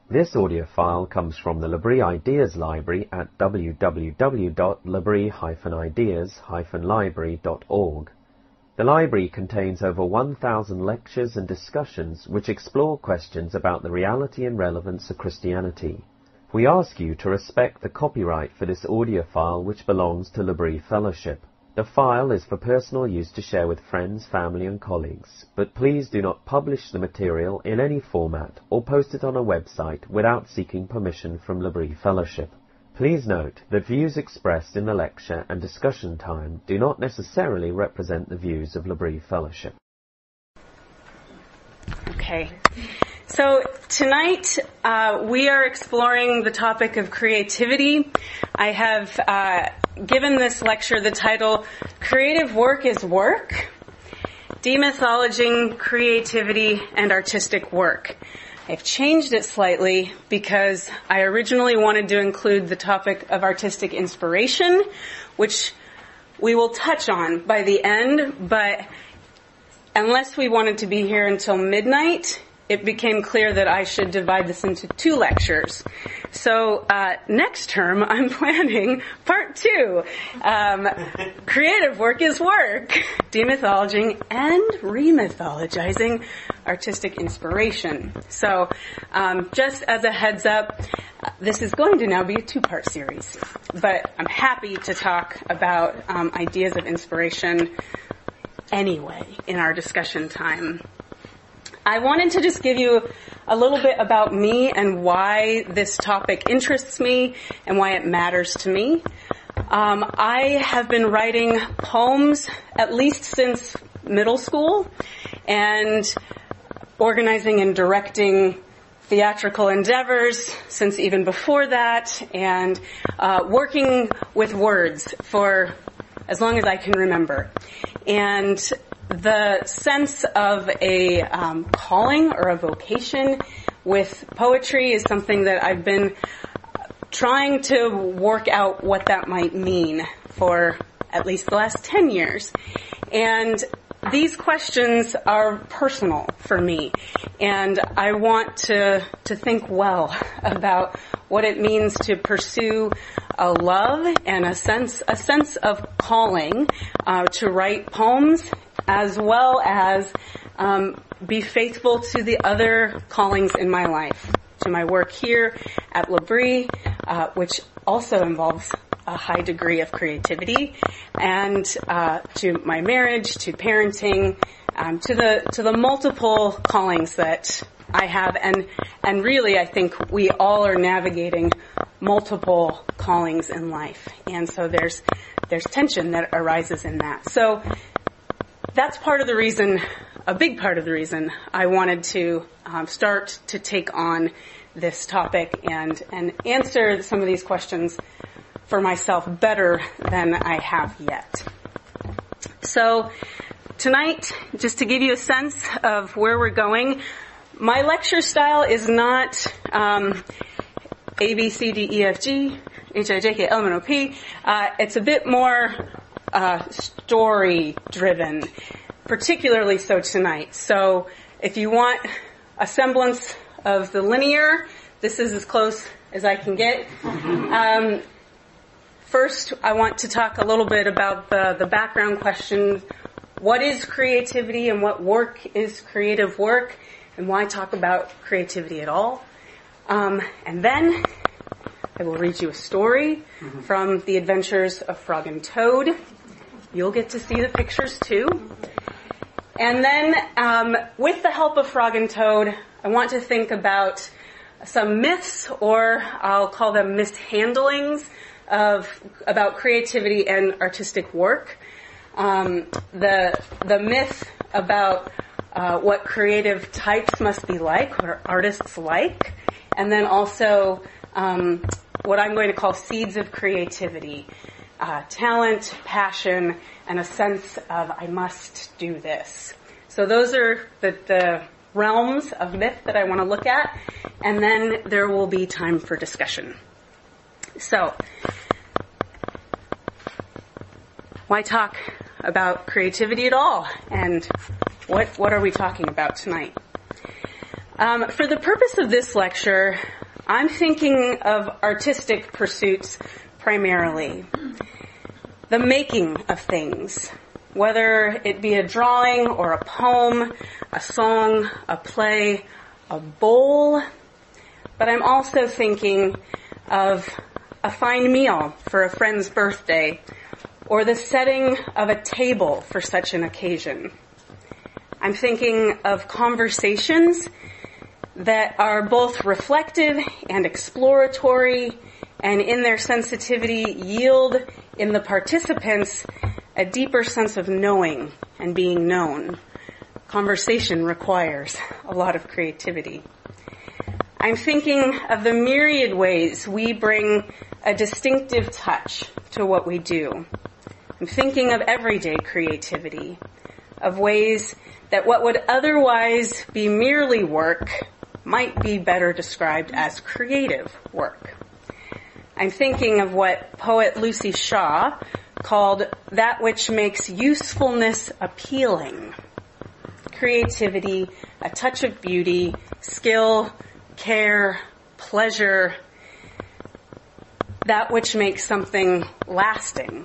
This audio file comes from the L'Abri Ideas Library at www.labri-ideas-library.org. The library contains over 1,000 lectures and discussions which explore questions about the reality and relevance of Christianity. We ask you to respect the copyright for this audio file which belongs to L'Abri Fellowship. The file is for personal use to share with friends, family and colleagues, but please do not publish the material in any format or post it on a website without seeking permission from L'Abri Fellowship. Please note that views expressed in the lecture and discussion time do not necessarily represent the views of L'Abri Fellowship. Okay. So tonight we are exploring the topic of creativity. I have given this lecture the title, Creative Work is Work, Demythologizing Creativity and Artistic Work. I've changed it slightly because I originally wanted to include the topic of artistic inspiration, which we will touch on by the end, but unless we wanted to be here until midnight, it became clear that I should divide this into two lectures. So next term, I'm planning part 2. Creative work is work. Demythologizing and remythologizing artistic inspiration. So just as a heads up, this is going to now be a 2-part series. But I'm happy to talk about ideas of inspiration anyway in our discussion time. I wanted to just give you a little bit about me and why this topic interests me and why it matters to me. I have been writing poems at least since middle school and organizing and directing theatrical endeavors since even before that, and working with words for as long as I can remember. And the sense of a calling or a vocation with poetry is something that I've been trying to work out what that might mean for at least the last 10 years. And these questions are personal for me, and I want to think well about what it means to pursue a love and a sense of calling to write poems, as well as be faithful to the other callings in my life, to my work here at L'Abri, which also involves a high degree of creativity, and to my marriage, to parenting, to the multiple callings that I have, and really I think we all are navigating multiple callings in life, and so there's tension that arises in that. So that's part of the reason, a big part of the reason I wanted to start to take on this topic and answer some of these questions for myself better than I have yet. So tonight, just to give you a sense of where we're going, my lecture style is not A, B, C, D, E, F, G, H, I, J, K, L, M, N, O, P. It's a bit more story-driven, particularly so tonight. So if you want a semblance of the linear, this is as close as I can get. First, I want to talk a little bit about the background question. What is creativity and what work is creative work? And why talk about creativity at all? And then I will read you a story from The Adventures of Frog and Toad. You'll get to see the pictures too. And then, with the help of Frog and Toad, I want to think about some myths, or I'll call them mishandlings, about creativity and artistic work. The myth about what creative types must be like, what are artists like, and then also what I'm going to call seeds of creativity, talent, passion, and a sense of I must do this. So those are the realms of myth that I want to look at, and then there will be time for discussion. So, why talk about creativity at all? And what are we talking about tonight? For the purpose of this lecture, I'm thinking of artistic pursuits primarily. The making of things, whether it be a drawing or a poem, a song, a play, a bowl. But I'm also thinking of a fine meal for a friend's birthday, or the setting of a table for such an occasion. I'm thinking of conversations that are both reflective and exploratory, and in their sensitivity yield in the participants a deeper sense of knowing and being known. Conversation requires a lot of creativity. I'm thinking of the myriad ways we bring a distinctive touch to what we do. I'm thinking of everyday creativity, of ways that what would otherwise be merely work might be better described as creative work. I'm thinking of what poet Lucy Shaw called that which makes usefulness appealing. Creativity, a touch of beauty, skill, care, pleasure, that which makes something lasting.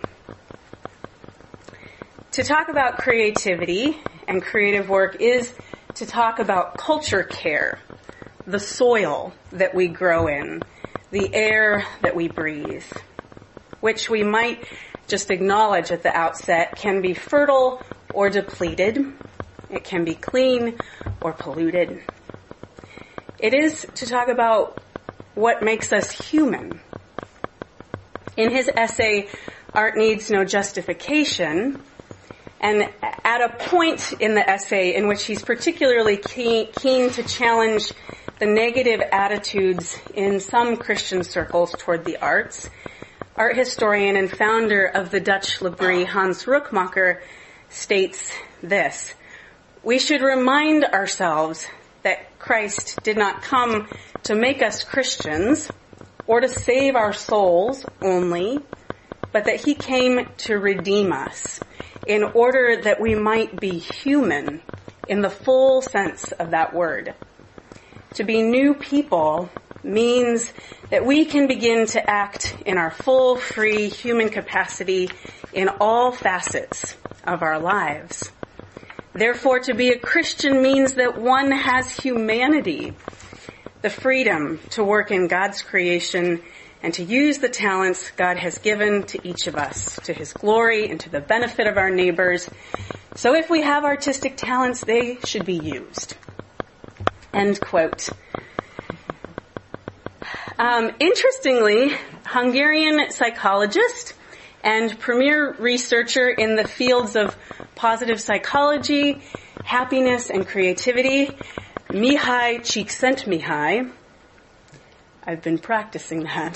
To talk about creativity and creative work is to talk about culture care, the soil that we grow in, the air that we breathe, which we might just acknowledge at the outset can be fertile or depleted. It can be clean or polluted. It is to talk about what makes us human. In his essay, Art Needs No Justification, and at a point in the essay in which he's particularly keen to challenge the negative attitudes in some Christian circles toward the arts, art historian and founder of the Dutch Libri, Hans Rookmaaker, states this: "We should remind ourselves that Christ did not come to make us Christians or to save our souls only, but that he came to redeem us in order that we might be human in the full sense of that word. To be new people means that we can begin to act in our full, free human capacity in all facets of our lives. Therefore, to be a Christian means that one has humanity, the freedom to work in God's creation and to use the talents God has given to each of us, to his glory and to the benefit of our neighbors. So if we have artistic talents, they should be used." End quote. Interestingly, Hungarian psychologist and premier researcher in the fields of positive psychology, happiness, and creativity, Mihaly Csikszentmihalyi, I've been practicing that,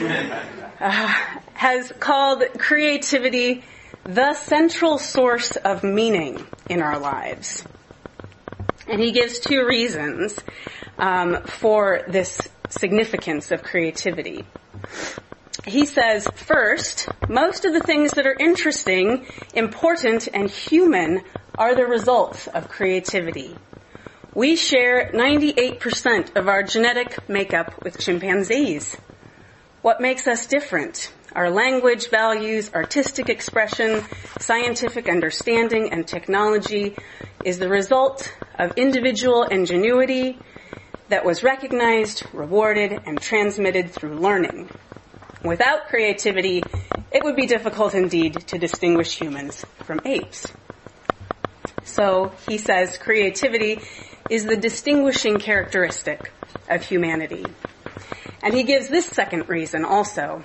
has called creativity the central source of meaning in our lives. And he gives two reasons for this significance of creativity. He says, first, most of the things that are interesting, important, and human are the results of creativity. We share 98% of our genetic makeup with chimpanzees. What makes us different? Our language, values, artistic expression, scientific understanding, and technology is the result of individual ingenuity that was recognized, rewarded, and transmitted through learning. Without creativity, it would be difficult indeed to distinguish humans from apes. So, he says, creativity is the distinguishing characteristic of humanity. And he gives this second reason also.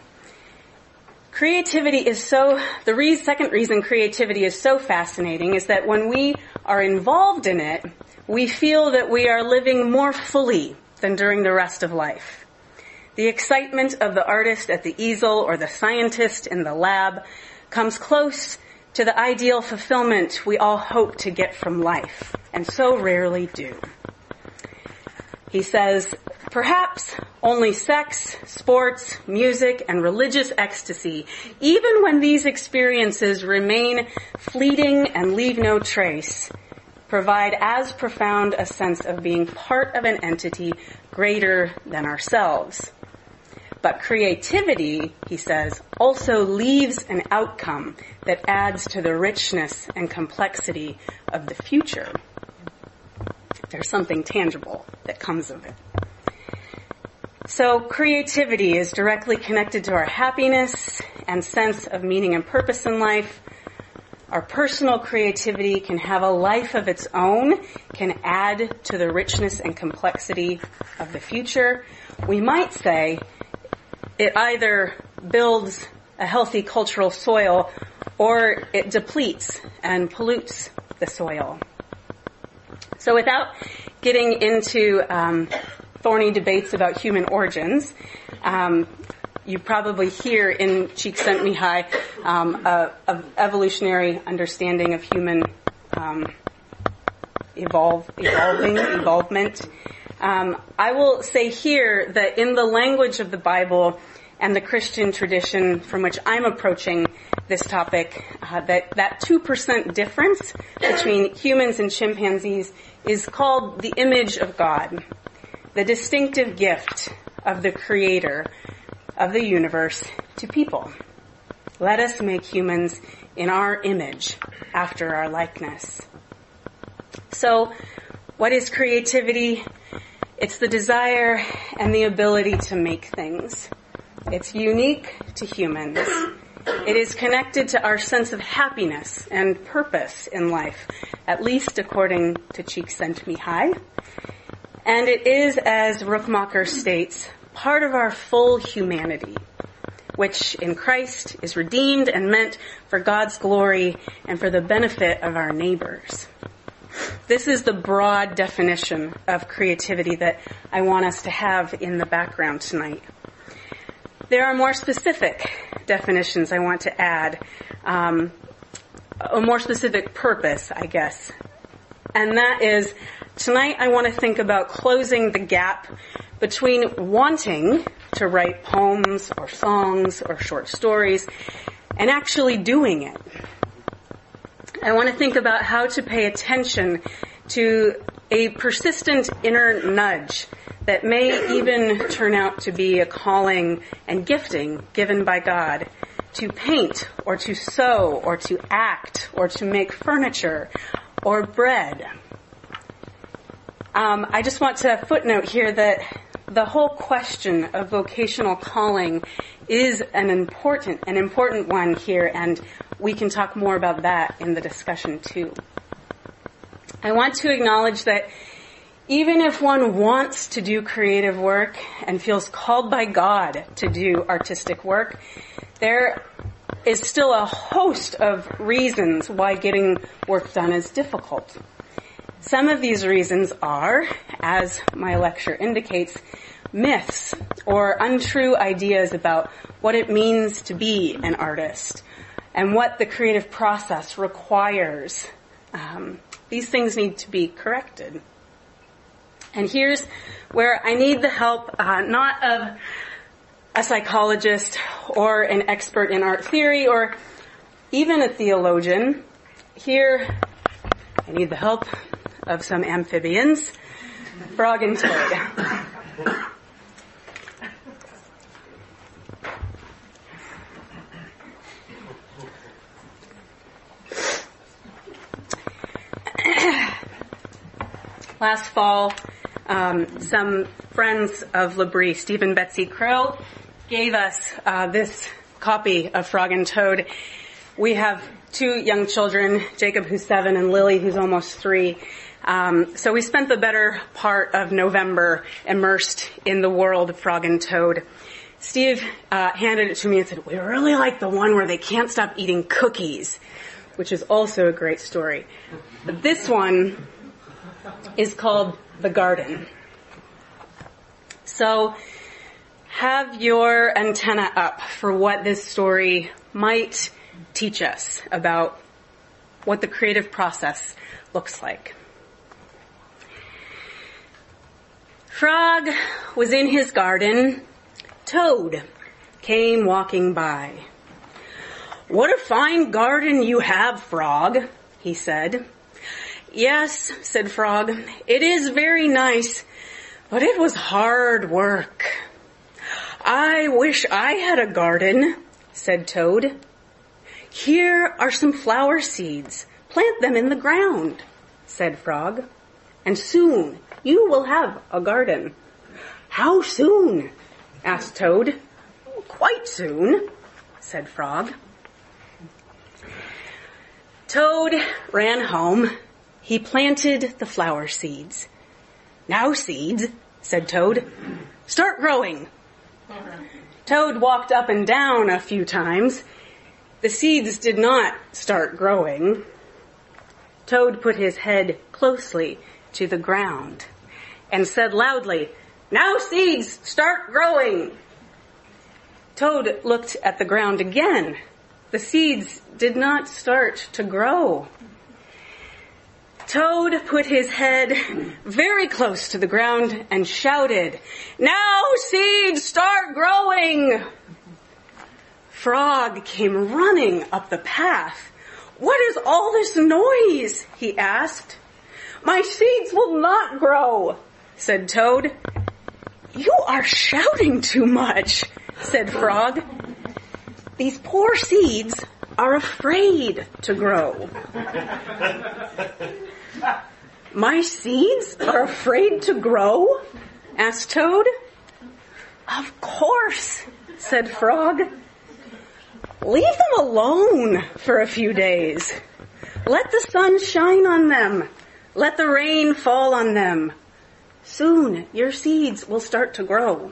The second reason creativity is so fascinating is that when we are involved in it, we feel that we are living more fully than during the rest of life. The excitement of the artist at the easel or the scientist in the lab comes close to the ideal fulfillment we all hope to get from life, and so rarely do. He says, perhaps only sex, sports, music, and religious ecstasy, even when these experiences remain fleeting and leave no trace, provide as profound a sense of being part of an entity greater than ourselves. But creativity, he says, also leaves an outcome that adds to the richness and complexity of the future. There's something tangible that comes of it. So creativity is directly connected to our happiness and sense of meaning and purpose in life. Our personal creativity can have a life of its own, can add to the richness and complexity of the future. We might say it either builds a healthy cultural soil or it depletes and pollutes the soil. So without getting into thorny debates about human origins, you probably hear in Csikszentmihalyi an evolutionary understanding of human evolvement. I will say here that in the language of the Bible and the Christian tradition from which I'm approaching this topic, that 2% difference between humans and chimpanzees is called the image of God, the distinctive gift of the Creator of the universe to people. Let us make humans in our image, after our likeness. So, what is creativity? It's the desire and the ability to make things. It's unique to humans. It is connected to our sense of happiness and purpose in life, at least according to Csikszentmihalyi. And it is, as Rookmaaker states, part of our full humanity, which in Christ is redeemed and meant for God's glory and for the benefit of our neighbors. This is the broad definition of creativity that I want us to have in the background tonight. There are more specific definitions I want to add, a more specific purpose, I guess. And that is, tonight I want to think about closing the gap between wanting to write poems or songs or short stories and actually doing it. I want to think about how to pay attention to a persistent inner nudge that may even turn out to be a calling and gifting given by God to paint or to sew or to act or to make furniture or bread. I just want to footnote here that the whole question of vocational calling is an important one here, and we can talk more about that in the discussion too. I want to acknowledge that even if one wants to do creative work and feels called by God to do artistic work, there is still a host of reasons why getting work done is difficult. Some of these reasons are, as my lecture indicates, myths or untrue ideas about what it means to be an artist and what the creative process requires. These things need to be corrected. And here's where I need the help, not of a psychologist or an expert in art theory or even a theologian. Here, I need the help of some amphibians, frog and toad. Last fall, some friends of L'Abri, Steve and Betsy Crow, gave us this copy of Frog and Toad. We have 2 young children, Jacob who's 7 and Lily who's almost 3. So we spent the better part of November immersed in the world of Frog and Toad. Steve handed it to me and said, "We really like the one where they can't stop eating cookies," which is also a great story. But this one is called The Garden. So have your antenna up for what this story might teach us about what the creative process looks like. Frog was in his garden. Toad came walking by. "What a fine garden you have, Frog," he said. Yes, said Frog, it is very nice, but it was hard work. I wish I had a garden, said Toad. Here are some flower seeds. Plant them in the ground, said Frog, and soon you will have a garden. How soon? Asked Toad. Quite soon, said Frog. Toad ran home. He planted the flower seeds. Now, seeds, said Toad, start growing. Toad walked up and down a few times. The seeds did not start growing. Toad put his head closely to the ground and said loudly, now, seeds, start growing. Toad looked at the ground again. The seeds did not start to grow. Toad put his head very close to the ground and shouted, now, seeds, start growing. Frog came running up the path. What is all this noise? He asked. My seeds will not grow, said Toad. You are shouting too much, said Frog. These poor seeds are afraid to grow. My seeds are afraid to grow? Asked Toad. Of course, said Frog. Leave them alone for a few days. Let the sun shine on them. Let the rain fall on them. Soon your seeds will start to grow.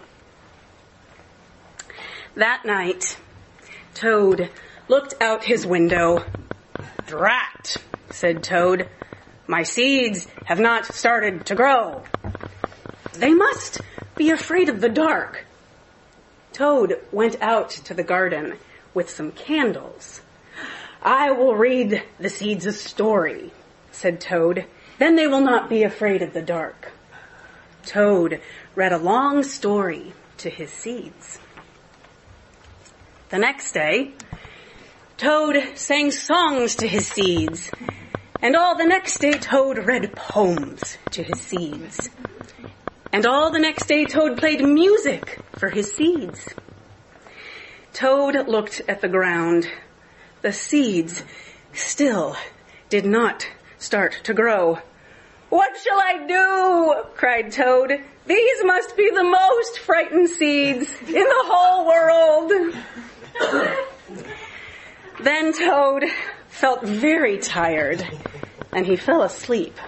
That night, Toad looked out his window. Drat, said Toad. My seeds have not started to grow. They must be afraid of the dark. Toad went out to the garden with some candles. I will read the seeds a story, said Toad. Then they will not be afraid of the dark. Toad read a long story to his seeds. The next day, Toad sang songs to his seeds. And all the next day, Toad read poems to his seeds. And all the next day, Toad played music for his seeds. Toad looked at the ground. The seeds still did not start to grow. What shall I do? Cried Toad. These must be the most frightened seeds in the whole world. Then Toad felt very tired, and he fell asleep.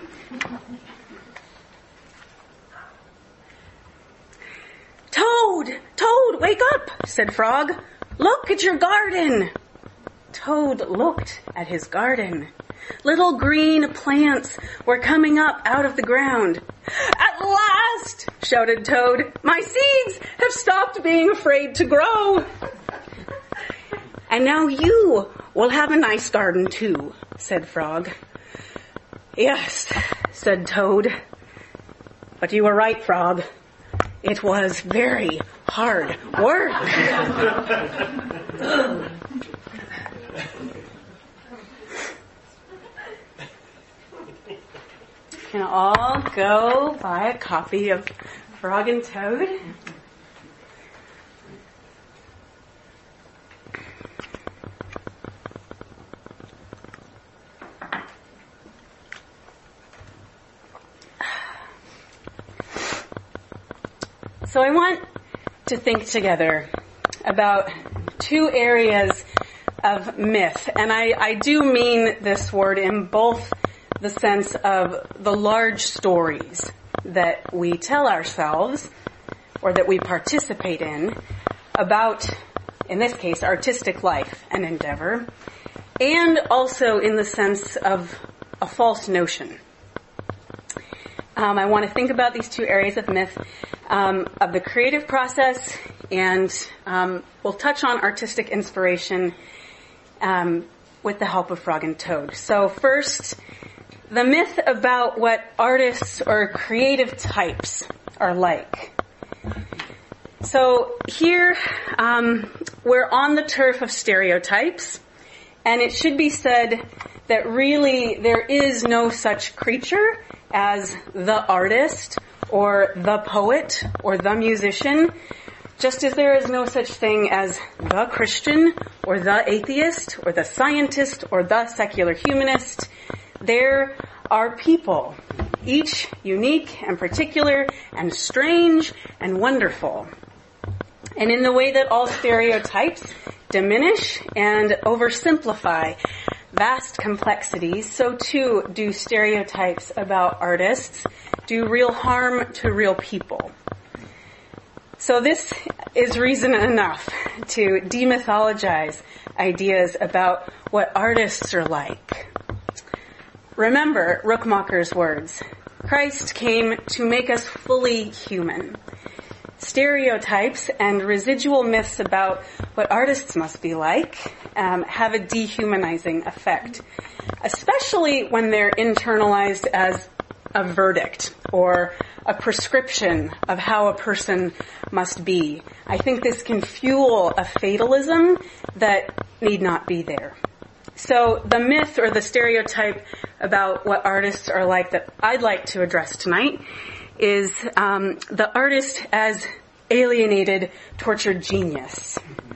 Toad, wake up, said Frog. Look at your garden. Toad looked at his garden. Little green plants were coming up out of the ground. At last, shouted Toad, my seeds have stopped being afraid to grow. And now you will have a nice garden too, said Frog. Yes, said Toad. But you were right, Frog. It was very hard work. Can all go buy a copy of Frog and Toad? So I want to think together about two areas of myth. And I do mean this word in both the sense of the large stories that we tell ourselves or that we participate in about, in this case, artistic life and endeavor, and also in the sense of a false notion. I want to think about these two areas of myth, of the creative process, and we'll touch on artistic inspiration with the help of Frog and Toad. So first, the myth about what artists or creative types are like. So here, we're on the turf of stereotypes, and it should be said that really there is no such creature as the artist or the poet or the musician, just as there is no such thing as the Christian or the atheist or the scientist or the secular humanist. There are people, each unique and particular and strange and wonderful. And in the way that all stereotypes diminish and oversimplify vast complexities, so too do stereotypes about artists do real harm to real people. So this is reason enough to demythologize ideas about what artists are like. Remember Rookmaker's words. Christ came to make us fully human. Stereotypes and residual myths about what artists must be like have a dehumanizing effect, especially when they're internalized as a verdict or a prescription of how a person must be. I think this can fuel a fatalism that need not be there. So the myth or the stereotype about what artists are like that I'd like to address tonight is the artist as alienated, tortured genius.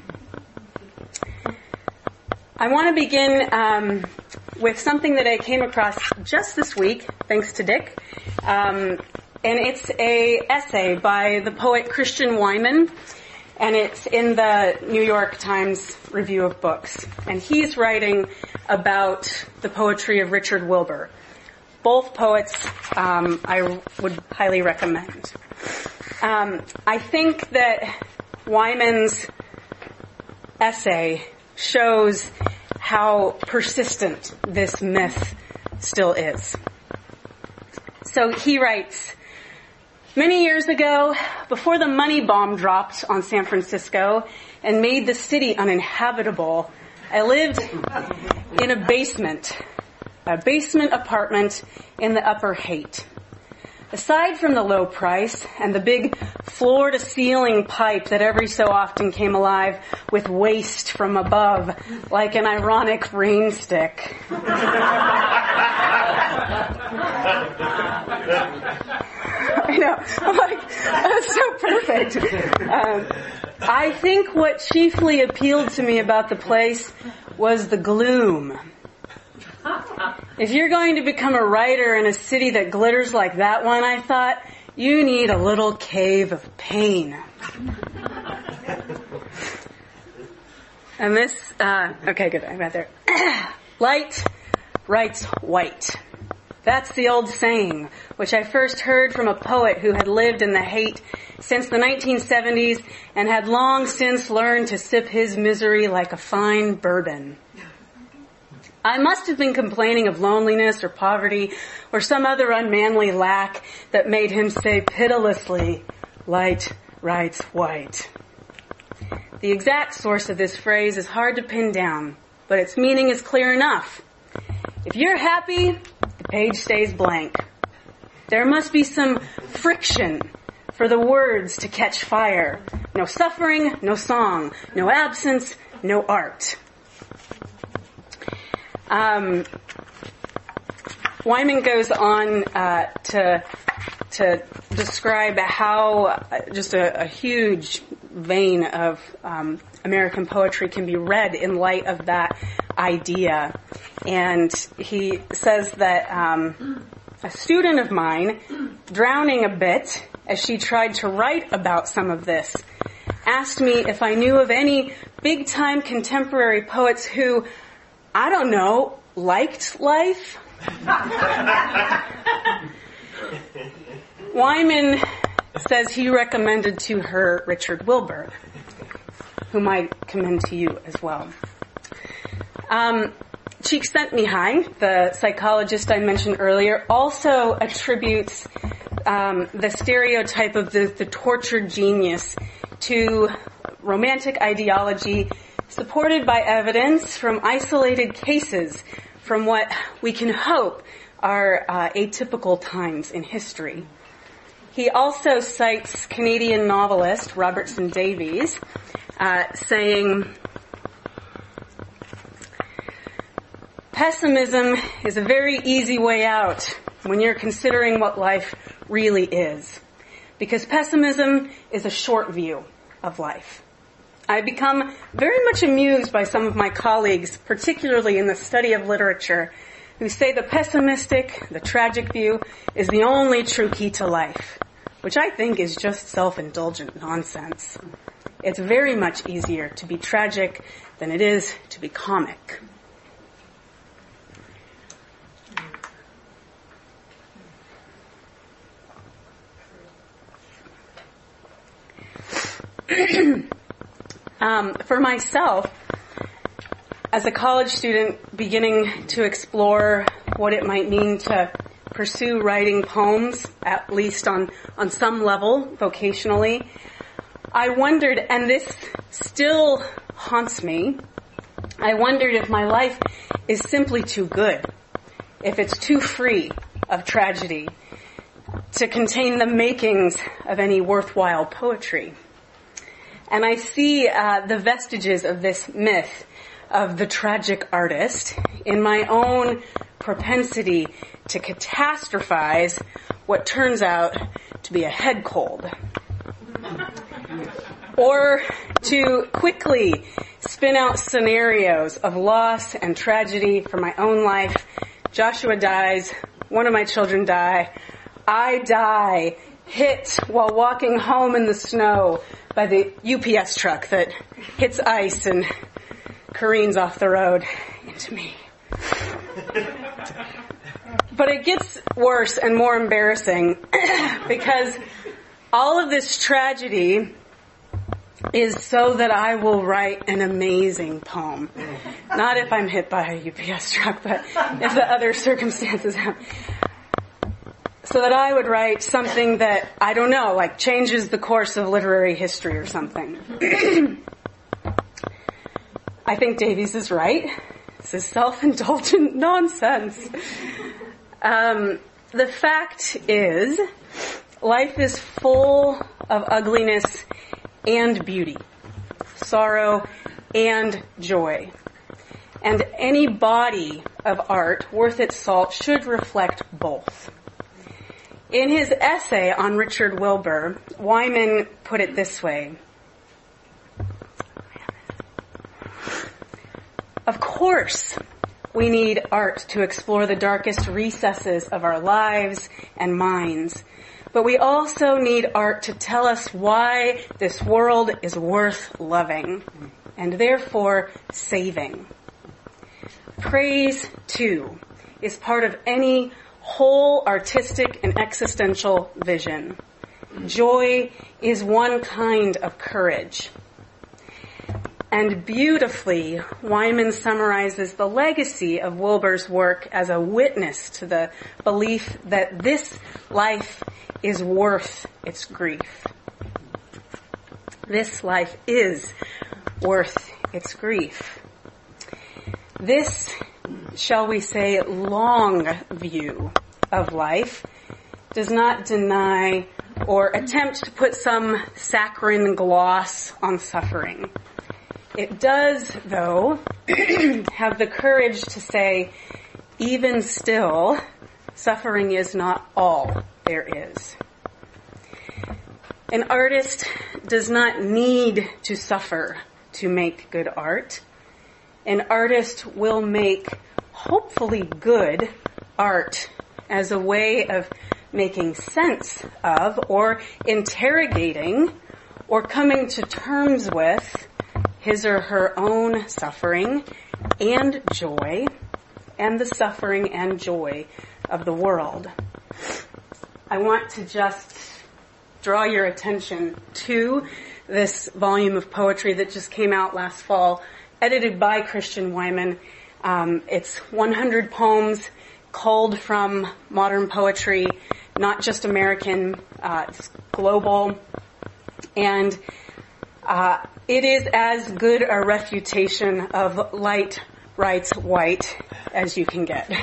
I want to begin with something that I came across just this week, thanks to Dick. And it's a essay by the poet Christian Wiman, and it's in the New York Times Review of Books. And he's writing about the poetry of Richard Wilbur. Both poets I would highly recommend. I think that Wyman's essay shows how persistent this myth still is. So he writes, many years ago, before the money bomb dropped on San Francisco and made the city uninhabitable, I lived in a basement apartment in the Upper Haight. Aside from the low price and the big floor-to-ceiling pipe that every so often came alive with waste from above, like an ironic rain stick. I know, I'm like, that's so perfect. I think what chiefly appealed to me about the place was the gloom. If you're going to become a writer in a city that glitters like that one, I thought, you need a little cave of pain. And this, okay, good, I'm right there. Light writes white. That's the old saying, which I first heard from a poet who had lived in the Haight since the 1970s and had long since learned to sip his misery like a fine bourbon. I must have been complaining of loneliness or poverty or some other unmanly lack that made him say pitilessly, light writes white. The exact source of this phrase is hard to pin down, but its meaning is clear enough. If you're happy, the page stays blank. There must be some friction for the words to catch fire. No suffering, no song. No absence, no art. Wyman goes on to describe how just a huge vein of American poetry can be read in light of that idea. And he says that a student of mine, drowning a bit as she tried to write about some of this, asked me if I knew of any big-time contemporary poets who, I don't know, liked life. Wyman says he recommended to her Richard Wilbur, whom I commend to you as well. Csikszentmihalyi, the psychologist I mentioned earlier, also attributes the stereotype of the tortured genius to romantic ideology supported by evidence from isolated cases from what we can hope are atypical times in history. He also cites Canadian novelist Robertson Davies, saying, Pessimism is a very easy way out when you're considering what life really is, because pessimism is a short view of life. I've become very much amused by some of my colleagues, particularly in the study of literature, who say the pessimistic, the tragic view is the only true key to life, which I think is just self-indulgent nonsense. It's very much easier to be tragic than it is to be comic. For myself, as a college student beginning to explore what it might mean to pursue writing poems, at least on some level, vocationally, I wondered, and this still haunts me, I wondered if my life is simply too good, if it's too free of tragedy to contain the makings of any worthwhile poetry. And I see the vestiges of this myth of the tragic artist in my own propensity to catastrophize what turns out to be a head cold. Or to quickly spin out scenarios of loss and tragedy from my own life. Joshua dies, one of my children die, I die, hit while walking home in the snow by the UPS truck that hits ice and careens off the road into me. But it gets worse and more embarrassing because all of this tragedy is so that I will write an amazing poem. Not if I'm hit by a UPS truck, but if the other circumstances happen. So that I would write something that, I don't know, like changes the course of literary history or something. I think Davies is right. This is self-indulgent nonsense. The fact is, life is full of ugliness and beauty, sorrow and joy. And any body of art worth its salt should reflect both. In his essay on Richard Wilbur, Wyman put it this way. Of course, we need art to explore the darkest recesses of our lives and minds, but we also need art to tell us why this world is worth loving and therefore saving. Praise, too, is part of any whole artistic and existential vision. Joy is one kind of courage. And beautifully, Wyman summarizes the legacy of Wilbur's work as a witness to the belief that this life is worth its grief. This life is worth its grief. This, shall we say, long view of life does not deny or attempt to put some saccharine gloss on suffering. It does, though, have the courage to say, even still, suffering is not all there is. An artist does not need to suffer to make good art. An artist will make hopefully good art as a way of making sense of or interrogating or coming to terms with his or her own suffering and joy and the suffering and joy of the world. I want to just draw your attention to this volume of poetry that just came out last fall, edited by Christian Wyman. It's 100 poems culled from modern poetry, not just American, it's global. And it is as good a refutation of light writes white as you can get.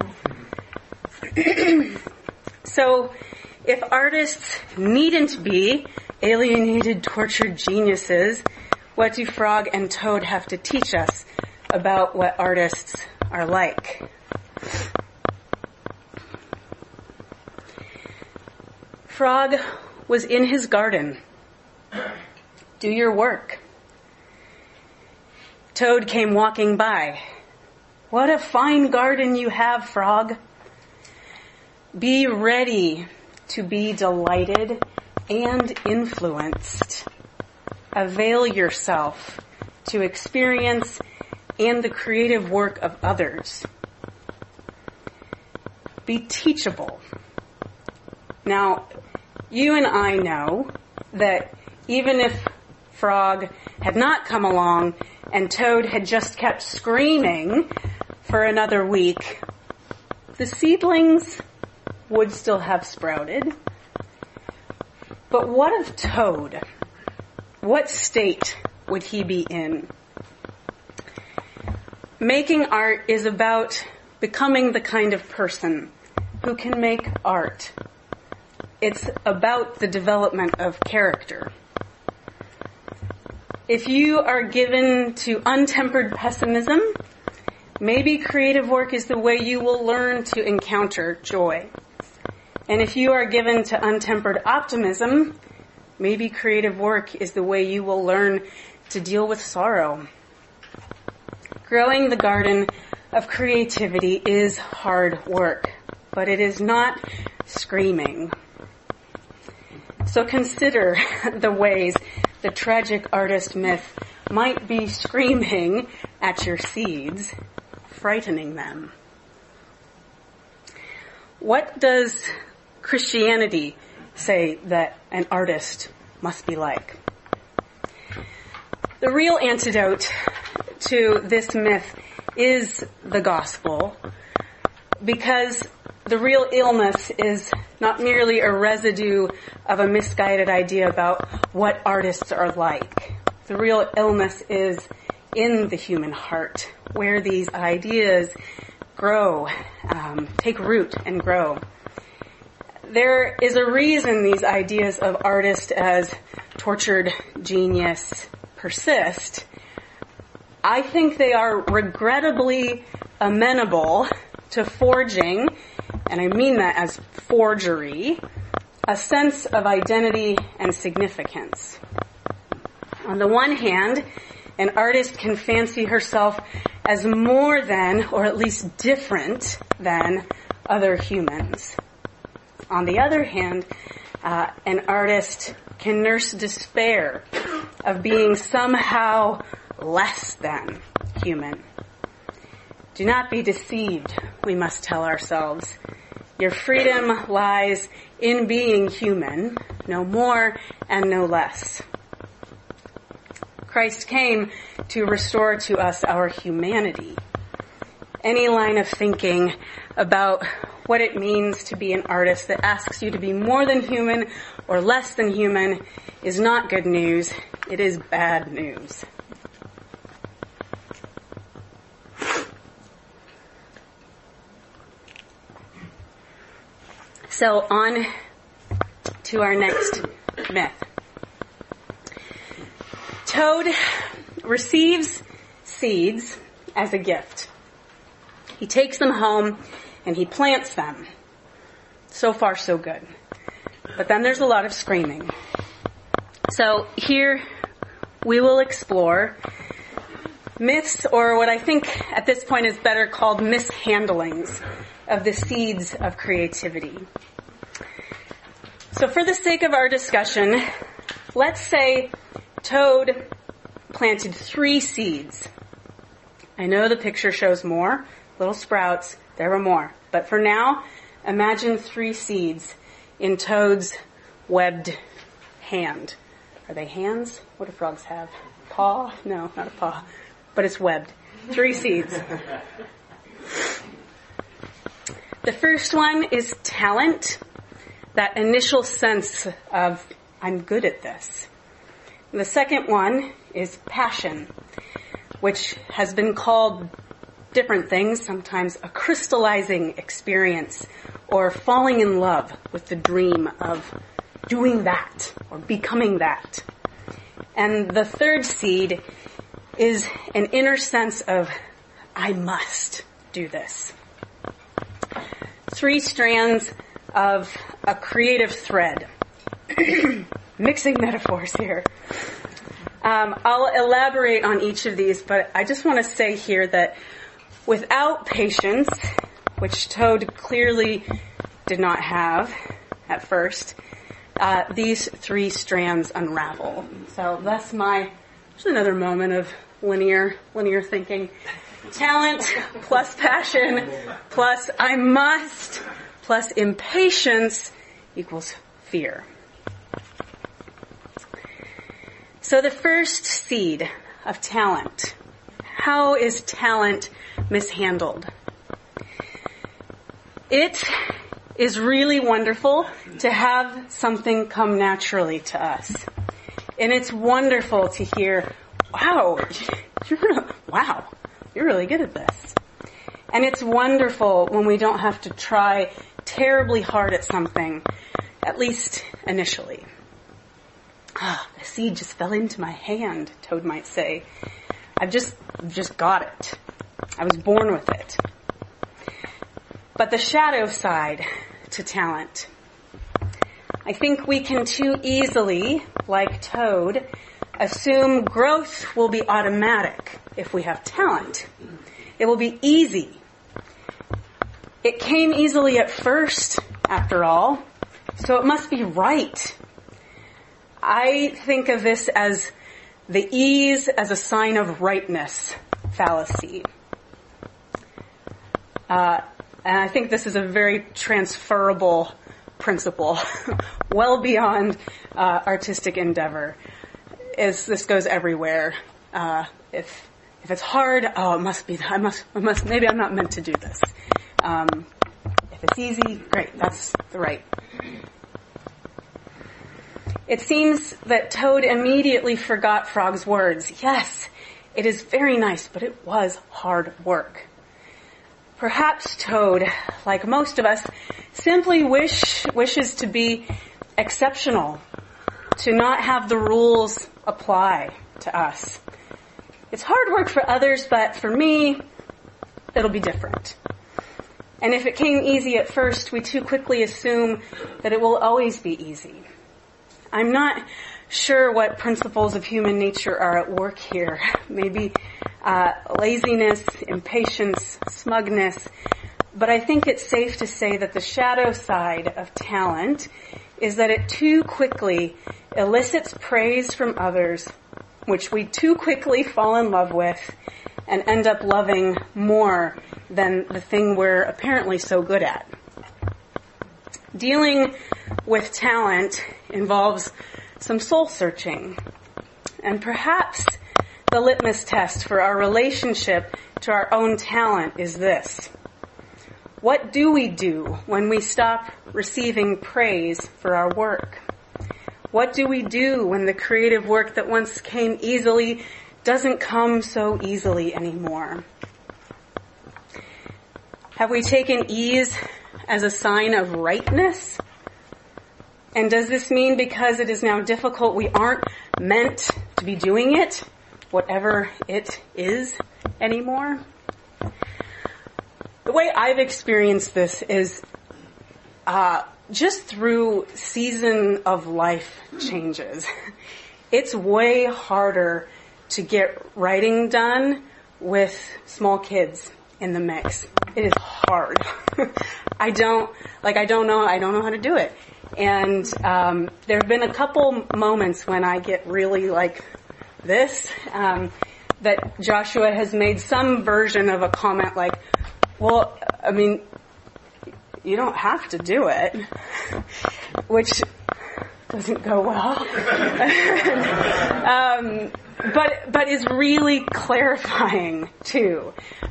So, if artists needn't be alienated, tortured geniuses, what do Frog and Toad have to teach us about what artists are like. Frog was in his garden. Do your work. Toad came walking by. What a fine garden you have, Frog. Be ready to be delighted and influenced. Avail yourself to experience and the creative work of others. Be teachable. Now, you and I know that even if Frog had not come along and Toad had just kept screaming for another week, the seedlings would still have sprouted. But what of Toad? What state would he be in? Making art is about becoming the kind of person who can make art. It's about the development of character. If you are given to untempered pessimism, maybe creative work is the way you will learn to encounter joy. And if you are given to untempered optimism, maybe creative work is the way you will learn to deal with sorrow. Growing the garden of creativity is hard work, but it is not screaming. So consider the ways the tragic artist myth might be screaming at your seeds, frightening them. What does Christianity say that an artist must be like? The real antidote to this myth is the gospel, because the real illness is not merely a residue of a misguided idea about what artists are like. The real illness is in the human heart, where these ideas grow, take root and grow. There is a reason these ideas of artist as tortured genius persist. I think they are regrettably amenable to forging, and I mean that as forgery, a sense of identity and significance. On the one hand, an artist can fancy herself as more than, or at least different than, other humans. On the other hand, an artist can nurse despair of being somehow less than human. Do not be deceived, we must tell ourselves. Your freedom lies in being human, no more and no less. Christ came to restore to us our humanity. Any line of thinking about what it means to be an artist that asks you to be more than human or less than human is not good news. It is bad news. So on to our next myth. Toad receives seeds as a gift. He takes them home and he plants them. So far, so good. But then there's a lot of screaming. So here we will explore myths, or what I think at this point is better called mishandlings of the seeds of creativity. So for the sake of our discussion, let's say Toad planted 3 seeds. I know the picture shows more, little sprouts, there were more. But for now, imagine 3 seeds in Toad's webbed hand. Are they hands? What do frogs have? Paw? No, not a paw. But it's webbed. 3 seeds. The first one is talent, that initial sense of, I'm good at this. The second one is passion, which has been called different things, sometimes a crystallizing experience, or falling in love with the dream of doing that, or becoming that. And the third seed is an inner sense of, I must, do this. 3 strands of a creative thread. Mixing metaphors here. I'll elaborate on each of these, but I just want to say here that without patience, which Toad clearly did not have at first, these 3 strands unravel. So that's just another moment of linear thinking. Talent plus passion plus I must plus impatience equals fear. So the first seed of talent. How is talent mishandled? It is really wonderful to have something come naturally to us. And it's wonderful to hear, wow, you're really good at this. And it's wonderful when we don't have to try terribly hard at something, at least initially. The seed just fell into my hand, Toad might say. I've just got it. I was born with it. But the shadow side to talent. I think we can too easily, like Toad, assume growth will be automatic if we have talent. It will be easy. It came easily at first, after all, so it must be right. I think of this as the ease as a sign of rightness fallacy. And I think this is a very transferable principle, well beyond artistic endeavor. This goes everywhere. If it's hard, it must be. Maybe I'm not meant to do this. If it's easy, great. That's the right. It seems that Toad immediately forgot Frog's words. Yes, it is very nice, but it was hard work. Perhaps Toad, like most of us, simply wishes to be exceptional, to not have the rules apply to us. It's hard work for others, but for me, it'll be different. And if it came easy at first, we too quickly assume that it will always be easy. I'm not sure what principles of human nature are at work here. Maybe laziness, impatience, smugness. But I think it's safe to say that the shadow side of talent is that it too quickly elicits praise from others, which we too quickly fall in love with and end up loving more than the thing we're apparently so good at. Dealing with talent involves some soul searching. And perhaps the litmus test for our relationship to our own talent is this. What do we do when we stop receiving praise for our work? What do we do when the creative work that once came easily doesn't come so easily anymore? Have we taken ease as a sign of rightness? And does this mean because it is now difficult we aren't meant to be doing it, whatever it is, anymore? The way I've experienced this is just through season of life changes. It's way harder to get writing done with small kids in the mix. It is hard. I don't know how to do it. And there have been a couple moments when I get really like this, that Joshua has made some version of a comment like, well, I mean, you don't have to do it, which doesn't go well. But is really clarifying too.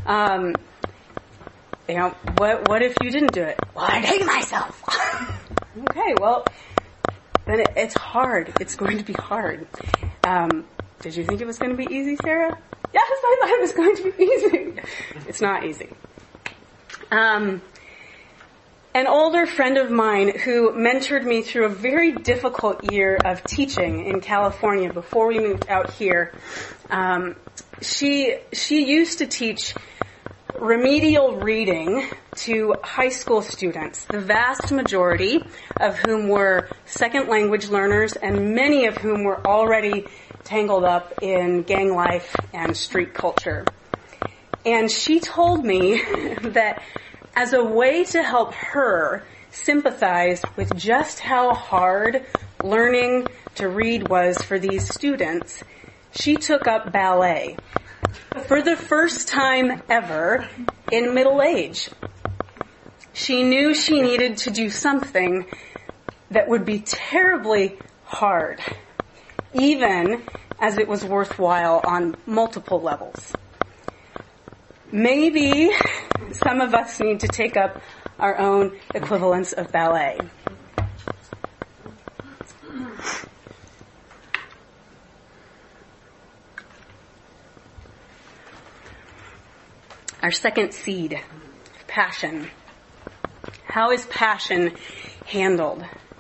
What if you didn't do it? Well, I'd hate myself. Okay, well, then it's hard. It's going to be hard. Did you think it was going to be easy, Sarah? Yes, I thought it was going to be easy. It's not easy. An older friend of mine who mentored me through a very difficult year of teaching in California before we moved out here, she used to teach remedial reading to high school students, the vast majority of whom were second language learners and many of whom were already tangled up in gang life and street culture. And she told me that as a way to help her sympathize with just how hard learning to read was for these students, she took up ballet for the first time ever in middle age. She knew she needed to do something that would be terribly hard, even as it was worthwhile on multiple levels. Maybe some of us need to take up our own equivalents of ballet. Our second seed, passion. How is passion handled?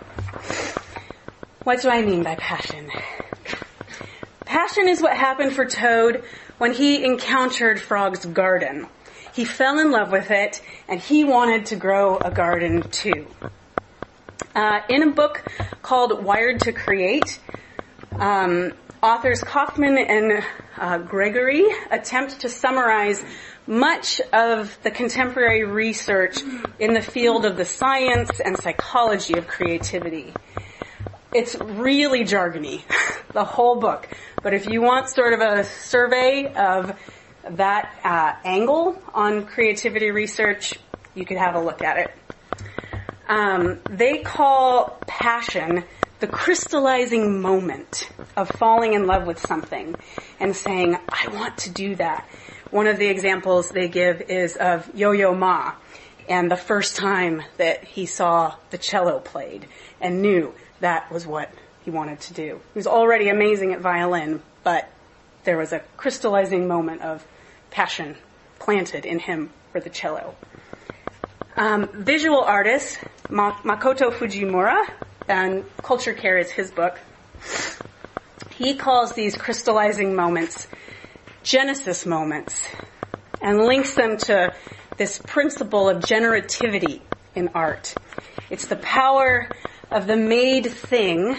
What do I mean by passion? Passion is what happened for Toad when he encountered Frog's garden. He fell in love with it, and he wanted to grow a garden too. In a book called Wired to Create, authors Kaufman and Gregory attempt to summarize much of the contemporary research in the field of the science and psychology of creativity. It's really jargony, the whole book. But if you want sort of a survey of that angle on creativity research, you could have a look at it. They call passion the crystallizing moment of falling in love with something and saying, I want to do that. One of the examples they give is of Yo-Yo Ma and the first time that he saw the cello played and knew that was what he wanted to do. He was already amazing at violin, but there was a crystallizing moment of passion planted in him for the cello. Visual artist Makoto Fujimura, and Culture Care is his book, he calls these crystallizing moments Genesis moments and links them to this principle of generativity in art. It's the power of the made thing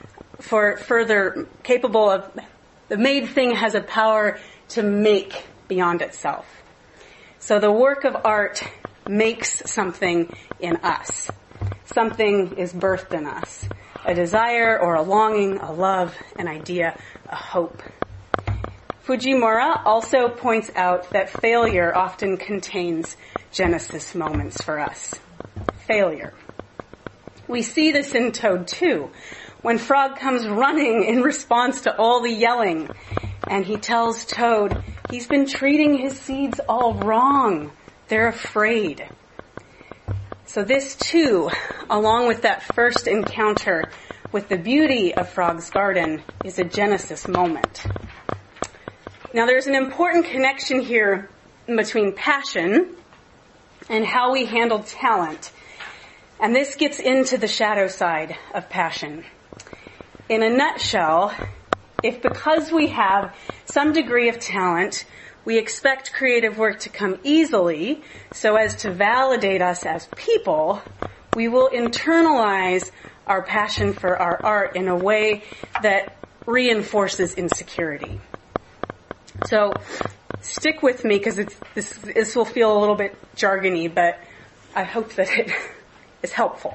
the made thing has a power to make beyond itself. So the work of art makes something in us. Something is birthed in us. A desire or a longing, a love, an idea, a hope. Fujimura also points out that failure often contains Genesis moments for us. Failure. We see this in Toad too, when Frog comes running in response to all the yelling, and he tells Toad he's been treating his seeds all wrong. They're afraid. So this too, along with that first encounter with the beauty of Frog's garden, is a Genesis moment. Now there's an important connection here between passion and how we handle talent. And this gets into the shadow side of passion. In a nutshell, if because we have some degree of talent, we expect creative work to come easily so as to validate us as people, we will internalize our passion for our art in a way that reinforces insecurity. So stick with me because this will feel a little bit jargony, but I hope that it is helpful.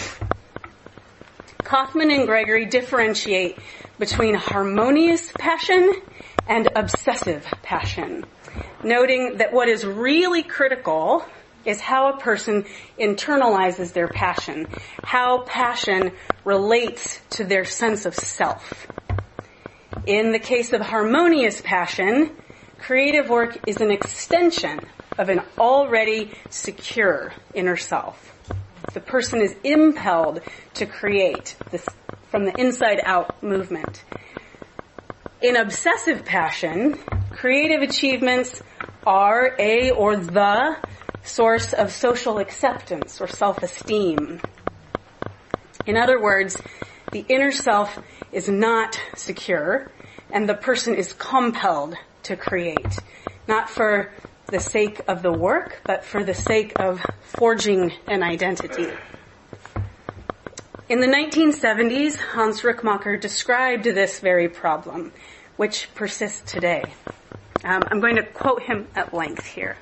Kaufman and Gregory differentiate between harmonious passion and obsessive passion, noting that what is really critical is how a person internalizes their passion, how passion relates to their sense of self. In the case of harmonious passion, creative work is an extension of an already secure inner self. The person is impelled to create this from the inside out movement. In obsessive passion, creative achievements are a or the source of social acceptance or self-esteem. In other words, the inner self is not secure and the person is compelled to create, not for the sake of the work, but for the sake of forging an identity. In the 1970s, Hans Rickmacher described this very problem, which persists today. I'm going to quote him at length here.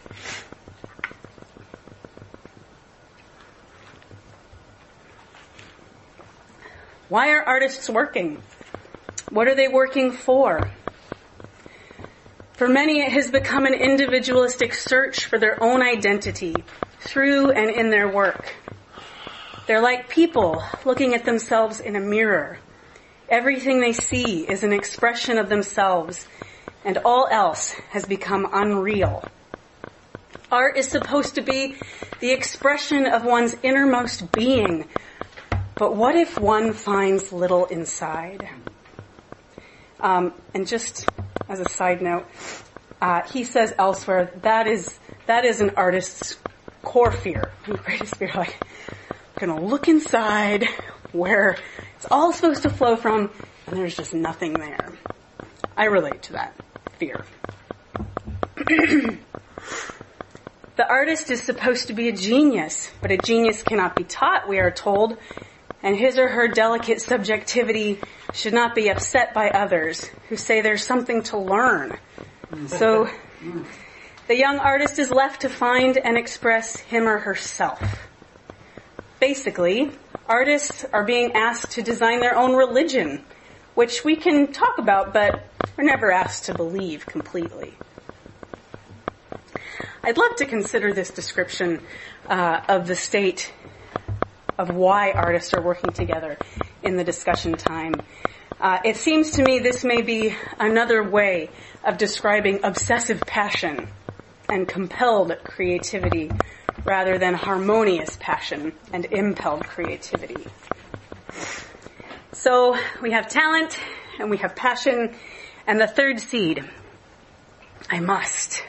Why are artists working? What are they working for? For many, it has become an individualistic search for their own identity through and in their work. They're like people looking at themselves in a mirror. Everything they see is an expression of themselves, and all else has become unreal. Art is supposed to be the expression of one's innermost being, but what if one finds little inside? And just as a side note, he says elsewhere that is an artist's core fear, the greatest fear. Like, I'm going to look inside where it's all supposed to flow from, and there's just nothing there. I relate to that fear. The artist is supposed to be a genius, but a genius cannot be taught, we are told, and his or her delicate subjectivity should not be upset by others who say there's something to learn. So the young artist is left to find and express him or herself. Basically, artists are being asked to design their own religion, which we can talk about, but we're never asked to believe completely. I'd love to consider this description of the state of why artists are working together in the discussion time. It seems to me this may be another way of describing obsessive passion and compelled creativity rather than harmonious passion and impelled creativity. So we have talent and we have passion, and the third seed, I must.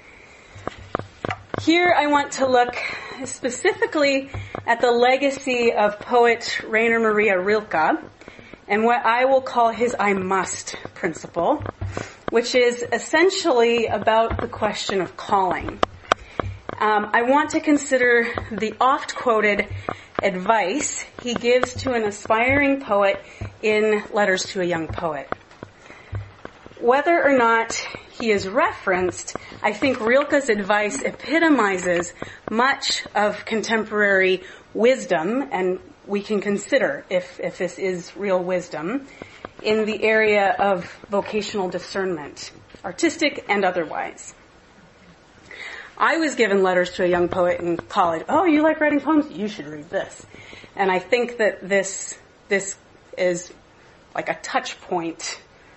Here I want to look specifically at the legacy of poet Rainer Maria Rilke and what I will call his I must principle, which is essentially about the question of calling. I want to consider the oft-quoted advice he gives to an aspiring poet in Letters to a Young Poet. Whether or not he is referenced, I think Rilke's advice epitomizes much of contemporary wisdom, and we can consider if this is real wisdom, in the area of vocational discernment, artistic and otherwise. I was given Letters to a Young Poet in college. Oh, you like writing poems? You should read this. And I think that this is like a touch point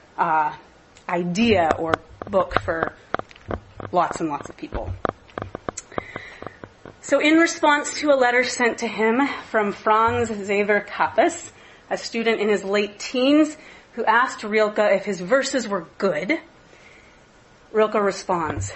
idea or book for lots and lots of people. So in response to a letter sent to him from Franz Xaver Kappes, a student in his late teens who asked Rilke if his verses were good, Rilke responds,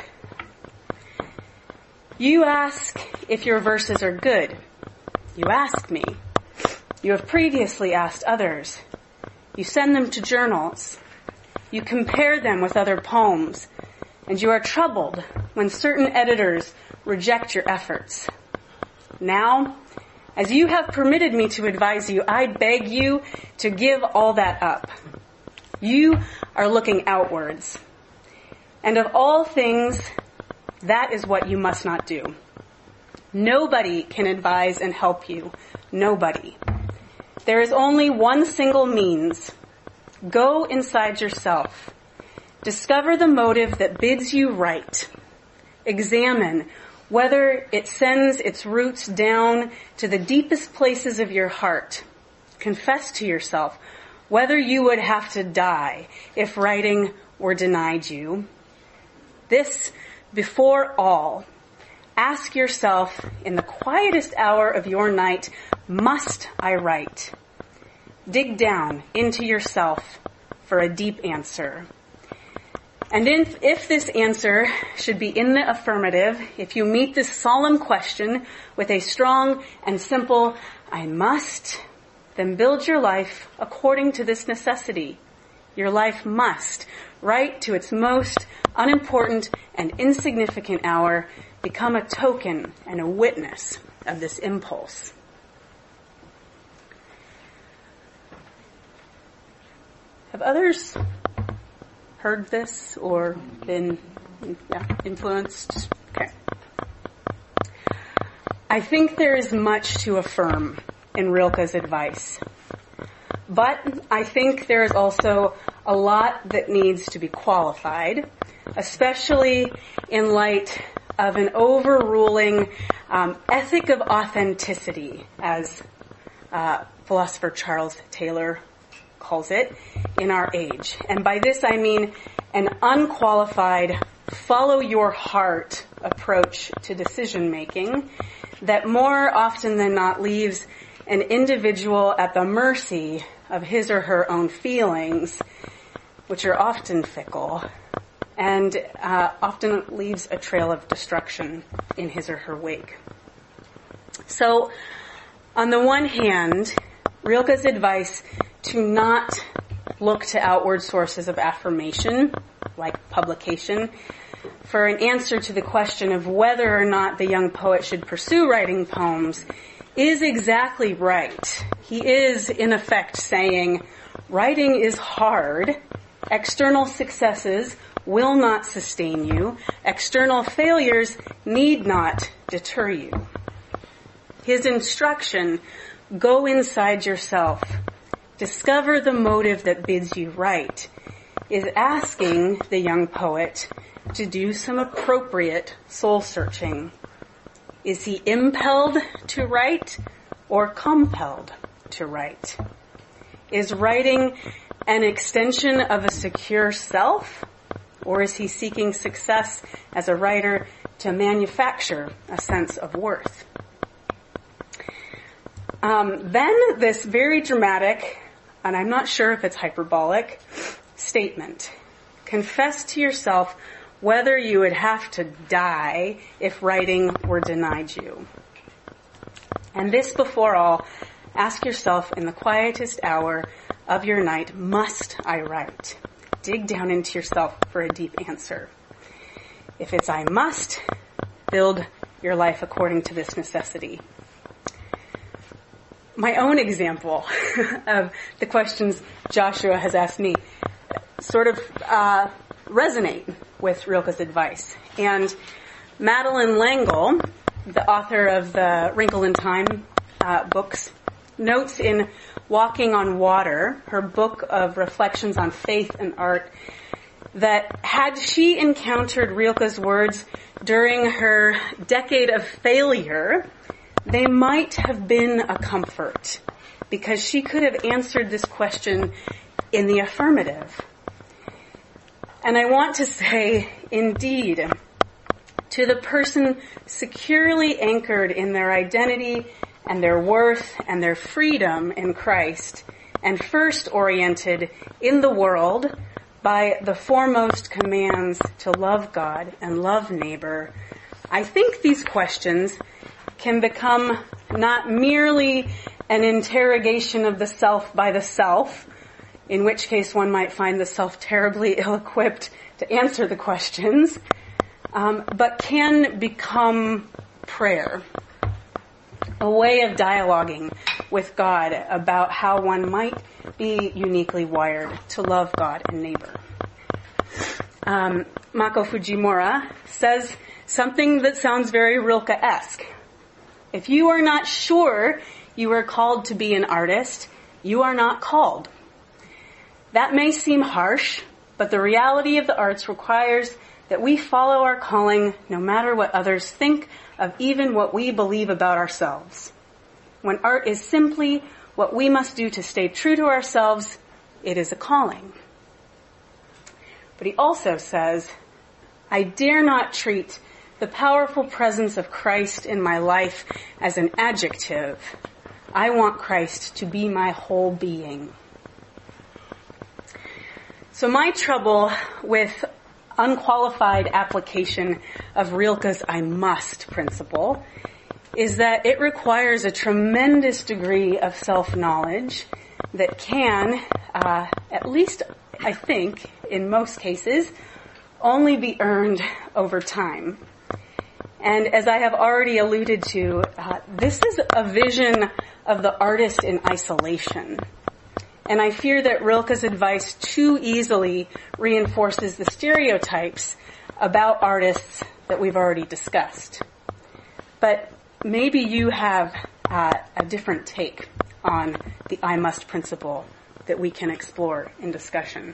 "You ask if your verses are good. You ask me. You have previously asked others. You send them to journals. You compare them with other poems, and you are troubled when certain editors reject your efforts. Now, as you have permitted me to advise you, I beg you to give all that up. You are looking outwards. And of all things, that is what you must not do. Nobody can advise and help you. Nobody. There is only one single means. Go inside yourself. Discover the motive that bids you write. Examine whether it sends its roots down to the deepest places of your heart. Confess to yourself whether you would have to die if writing were denied you. This, before all, ask yourself in the quietest hour of your night, must I write? Dig down into yourself for a deep answer. And if this answer should be in the affirmative, if you meet this solemn question with a strong and simple, I must, then build your life according to this necessity. Your life must, right to its most unimportant and insignificant hour, become a token and a witness of this impulse. Have others heard this or been influenced? Okay. I think there is much to affirm in Rilke's advice. But I think there is also a lot that needs to be qualified, especially in light of an overruling ethic of authenticity, as philosopher Charles Taylor calls it, in our age. And by this I mean an unqualified, follow your heart approach to decision making that more often than not leaves an individual at the mercy of his or her own feelings, which are often fickle, and often leaves a trail of destruction in his or her wake. So, on the one hand, Rilke's advice to not look to outward sources of affirmation, like publication, for an answer to the question of whether or not the young poet should pursue writing poems is exactly right. He is, in effect, saying, writing is hard, external successes will not sustain you, external failures need not deter you. His instruction, go inside yourself, discover the motive that bids you write, is asking the young poet to do some appropriate soul searching. Is he impelled to write or compelled to write? Is writing an extension of a secure self, or is he seeking success as a writer to manufacture a sense of worth? Then this very dramatic, and I'm not sure if it's hyperbolic, statement. Confess to yourself whether you would have to die if writing were denied you. And this, before all, ask yourself in the quietest hour of your night, must I write? Dig down into yourself for a deep answer. If it's I must, build your life according to this necessity. My own example of the questions Joshua has asked me sort of resonate with Rilke's advice. And Madeleine L'Engle, the author of the Wrinkle in Time books, notes in Walking on Water, her book of reflections on faith and art, that had she encountered Rilke's words during her decade of failure, they might have been a comfort, because she could have answered this question in the affirmative. And I want to say, indeed, to the person securely anchored in their identity and their worth and their freedom in Christ, and first oriented in the world by the foremost commands to love God and love neighbor, I think these questions can become not merely an interrogation of the self by the self, in which case one might find the self terribly ill-equipped to answer the questions, but can become prayer, a way of dialoguing with God about how one might be uniquely wired to love God and neighbor. Mako Fujimura says something that sounds very Rilke-esque. If you are not sure you are called to be an artist, you are not called. That may seem harsh, but the reality of the arts requires that we follow our calling no matter what others think of even what we believe about ourselves. When art is simply what we must do to stay true to ourselves, it is a calling. But he also says, I dare not treat the powerful presence of Christ in my life as an adjective. I want Christ to be my whole being. So my trouble with unqualified application of Rilke's I must principle is that it requires a tremendous degree of self-knowledge that can, at least I think, in most cases, only be earned over time. And as I have already alluded to, this is a vision of the artist in isolation. And I fear that Rilke's advice too easily reinforces the stereotypes about artists that we've already discussed. But maybe you have a different take on the I must principle that we can explore in discussion.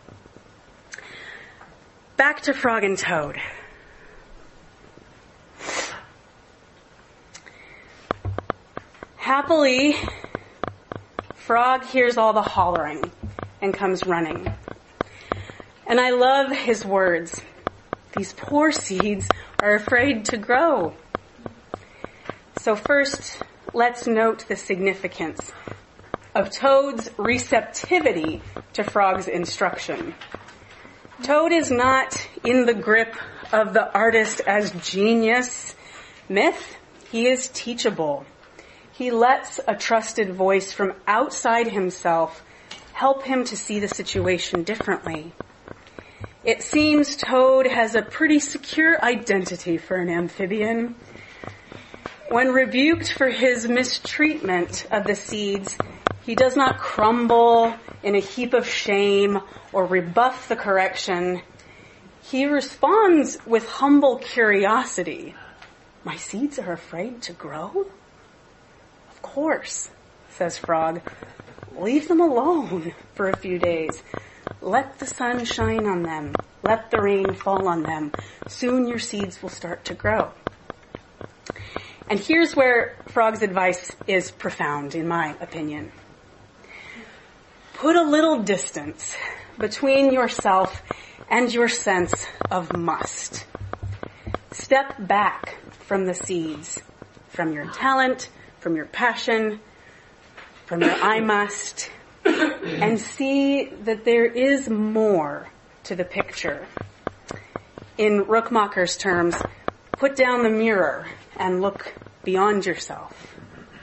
Back to Frog and Toad. Happily, Frog hears all the hollering and comes running. And I love his words. These poor seeds are afraid to grow. So first, let's note the significance of Toad's receptivity to Frog's instruction. Toad is not in the grip of the artist as genius myth. He is teachable. He lets a trusted voice from outside himself help him to see the situation differently. It seems Toad has a pretty secure identity for an amphibian. When rebuked for his mistreatment of the seeds, he does not crumble in a heap of shame or rebuff the correction. He responds with humble curiosity. My seeds are afraid to grow? Of course, says Frog. Leave them alone for a few days. Let the sun shine on them. Let the rain fall on them. Soon your seeds will start to grow. And here's where Frog's advice is profound, in my opinion. Put a little distance between yourself and your sense of must. Step back from the seeds, from your talent, from your passion, from your I must, and see that there is more to the picture. In Rookmaker's terms, put down the mirror and look beyond yourself.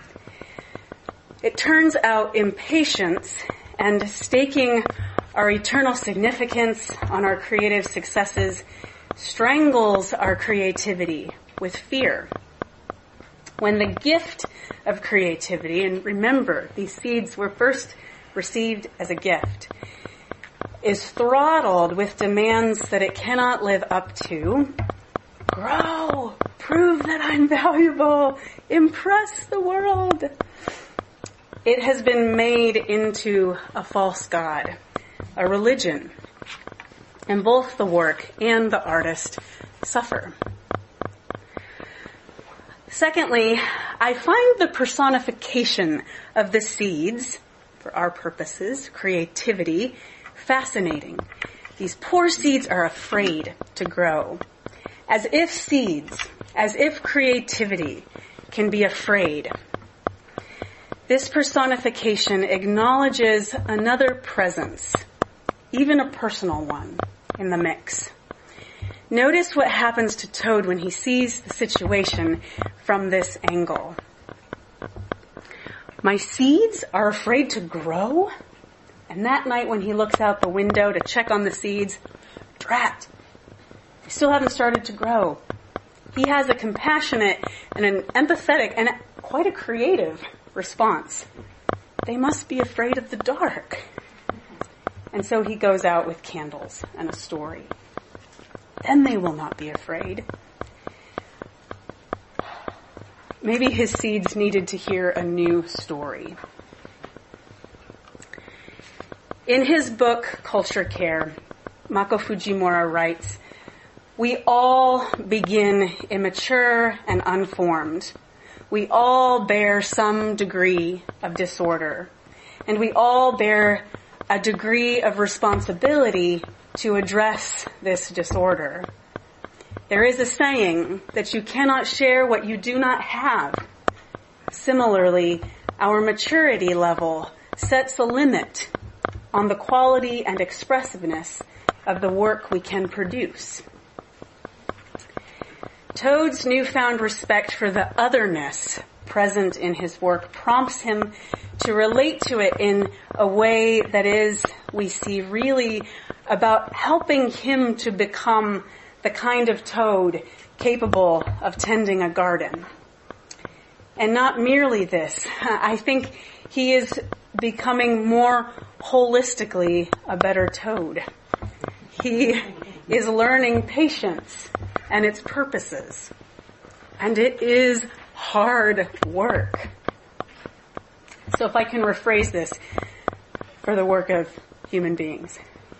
It turns out impatience and staking our eternal significance on our creative successes strangles our creativity with fear. When the gift of creativity, and remember, these seeds were first received as a gift, is throttled with demands that it cannot live up to, grow, prove that I'm valuable, impress the world, it has been made into a false god, a religion, and both the work and the artist suffer. Secondly, I find the personification of the seeds, for our purposes, creativity, fascinating. These poor seeds are afraid to grow. As if seeds, as if creativity can be afraid. This personification acknowledges another presence, even a personal one, in the mix. Notice what happens to Toad when he sees the situation from this angle. My seeds are afraid to grow? And that night when he looks out the window to check on the seeds, drat, they still haven't started to grow. He has a compassionate and an empathetic and quite a creative response. They must be afraid of the dark. And so he goes out with candles and a story. Then they will not be afraid. Maybe his seeds needed to hear a new story. In his book, Culture Care, Mako Fujimura writes, we all begin immature and unformed. We all bear some degree of disorder. And we all bear a degree of responsibility to address this disorder. There is a saying that you cannot share what you do not have. Similarly, our maturity level sets a limit on the quality and expressiveness of the work we can produce. Toad's newfound respect for the otherness present in his work prompts him to relate to it in a way that is we see really about helping him to become the kind of toad capable of tending a garden. And not merely this, I think he is becoming more holistically a better toad. He is learning patience and its purposes. And it is hard work. So if I can rephrase this for the work of human beings.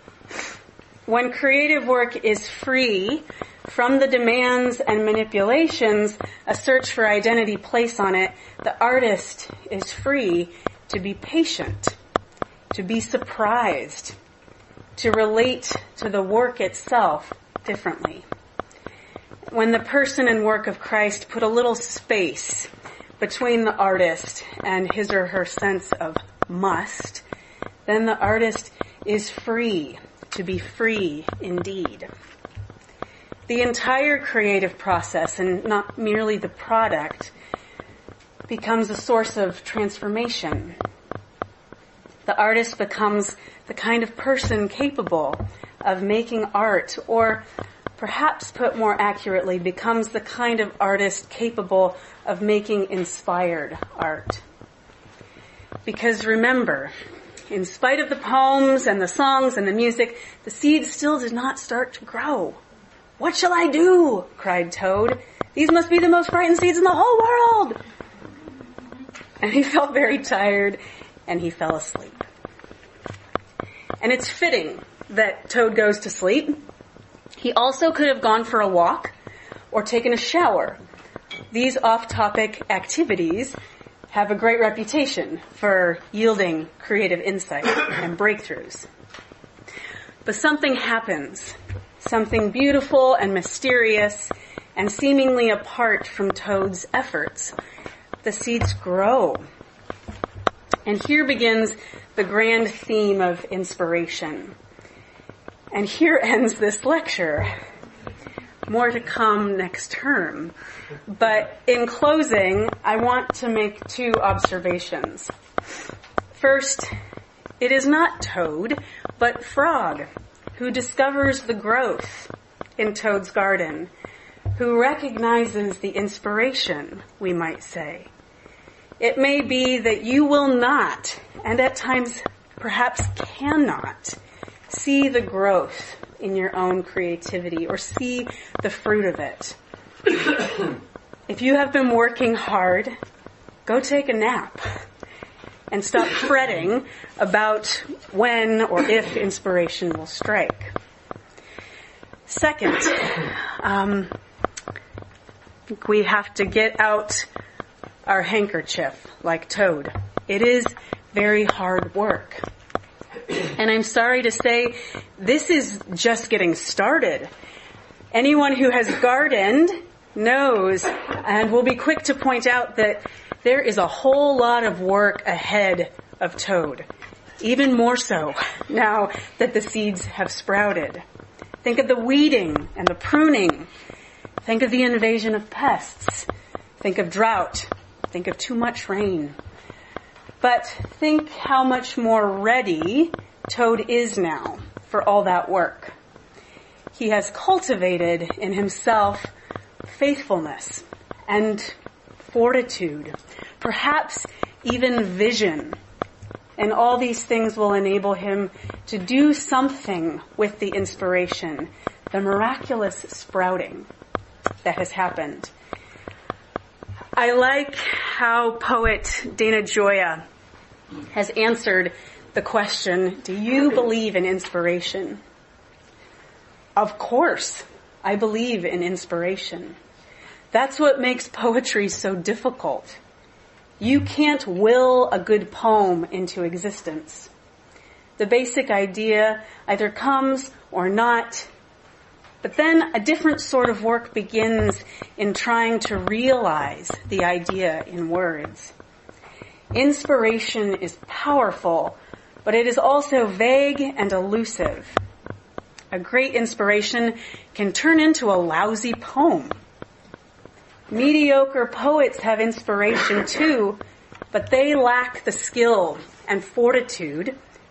When creative work is free from the demands and manipulations a search for identity place on it, the artist is free to be patient, to be surprised, to relate to the work itself differently. When the person and work of Christ put a little space between the artist and his or her sense of must, then the artist is free to be free indeed. The entire creative process, and not merely the product, becomes a source of transformation. The artist becomes the kind of person capable of making art, or perhaps put more accurately, becomes the kind of artist capable of making inspired art. Because remember, in spite of the poems and the songs and the music, the seed still did not start to grow. "What shall I do?" cried Toad. "These must be the most frightened seeds in the whole world." And he felt very tired, and he fell asleep. And it's fitting that Toad goes to sleep. He also could have gone for a walk or taken a shower. These off-topic activities have a great reputation for yielding creative insight and breakthroughs. But something happens, something beautiful and mysterious and seemingly apart from Toad's efforts. The seeds grow. And here begins the grand theme of inspiration. And here ends this lecture. More to come next term. But in closing, I want to make two observations. First, it is not Toad, but Frog, who discovers the growth in Toad's garden, who recognizes the inspiration, we might say. It may be that you will not, and at times perhaps cannot, see the growth in your own creativity or see the fruit of it. If you have been working hard, go take a nap and stop fretting about when or if inspiration will strike. Second, we have to get out our handkerchief like Toad. It is very hard work. And I'm sorry to say, this is just getting started. Anyone who has gardened knows and will be quick to point out that there is a whole lot of work ahead of Toad. Even more so now that the seeds have sprouted. Think of the weeding and the pruning. Think of the invasion of pests. Think of drought. Think of too much rain. But think how much more ready Toad is now for all that work. He has cultivated in himself faithfulness and fortitude, perhaps even vision. And all these things will enable him to do something with the inspiration, the miraculous sprouting that has happened. I like how poet Dana Gioia has answered the question, do you believe in inspiration? Of course, I believe in inspiration. That's what makes poetry so difficult. You can't will a good poem into existence. The basic idea either comes or not, but then a different sort of work begins in trying to realize the idea in words. Inspiration is powerful, but it is also vague and elusive. A great inspiration can turn into a lousy poem. Mediocre poets have inspiration too, but they lack the skill and fortitude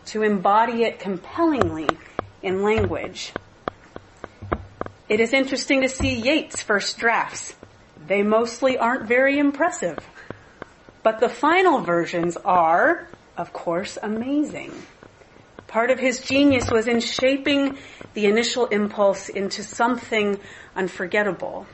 to embody it compellingly in language. It is interesting to see Yeats' first drafts. They mostly aren't very impressive, but the final versions are, of course, amazing. Part of his genius was in shaping the initial impulse into something unforgettable.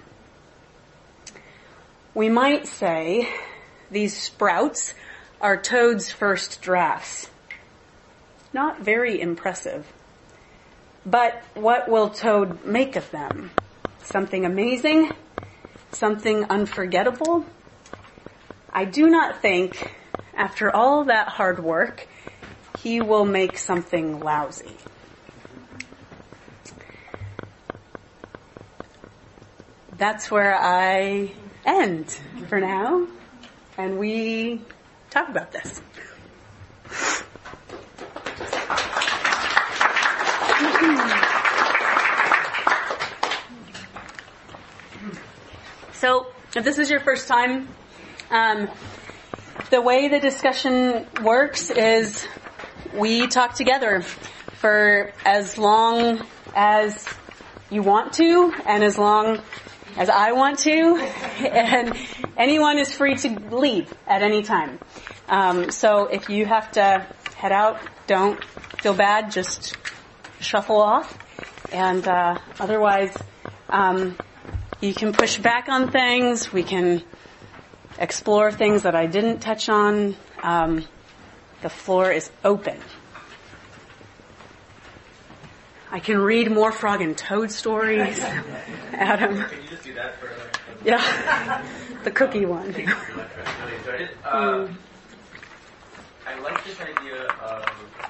We might say these sprouts are Toad's first drafts. Not very impressive. But what will Toad make of them? Something amazing? Something unforgettable? I do not think, after all that hard work, he will make something lousy. That's where I end for now, and we talk about this. So, if this is your first time, the way the discussion works is we talk together for as long as you want to and as long as I want to, and anyone is free to leave at any time. So if you have to head out, don't feel bad, just shuffle off, and otherwise you can push back on things, we can explore things that I didn't touch on. The floor is open. I can read more Frog and Toad stories. Adam. Can you just do that for Yeah. The cookie one. Thank you very much. I really enjoyed it. I like this idea of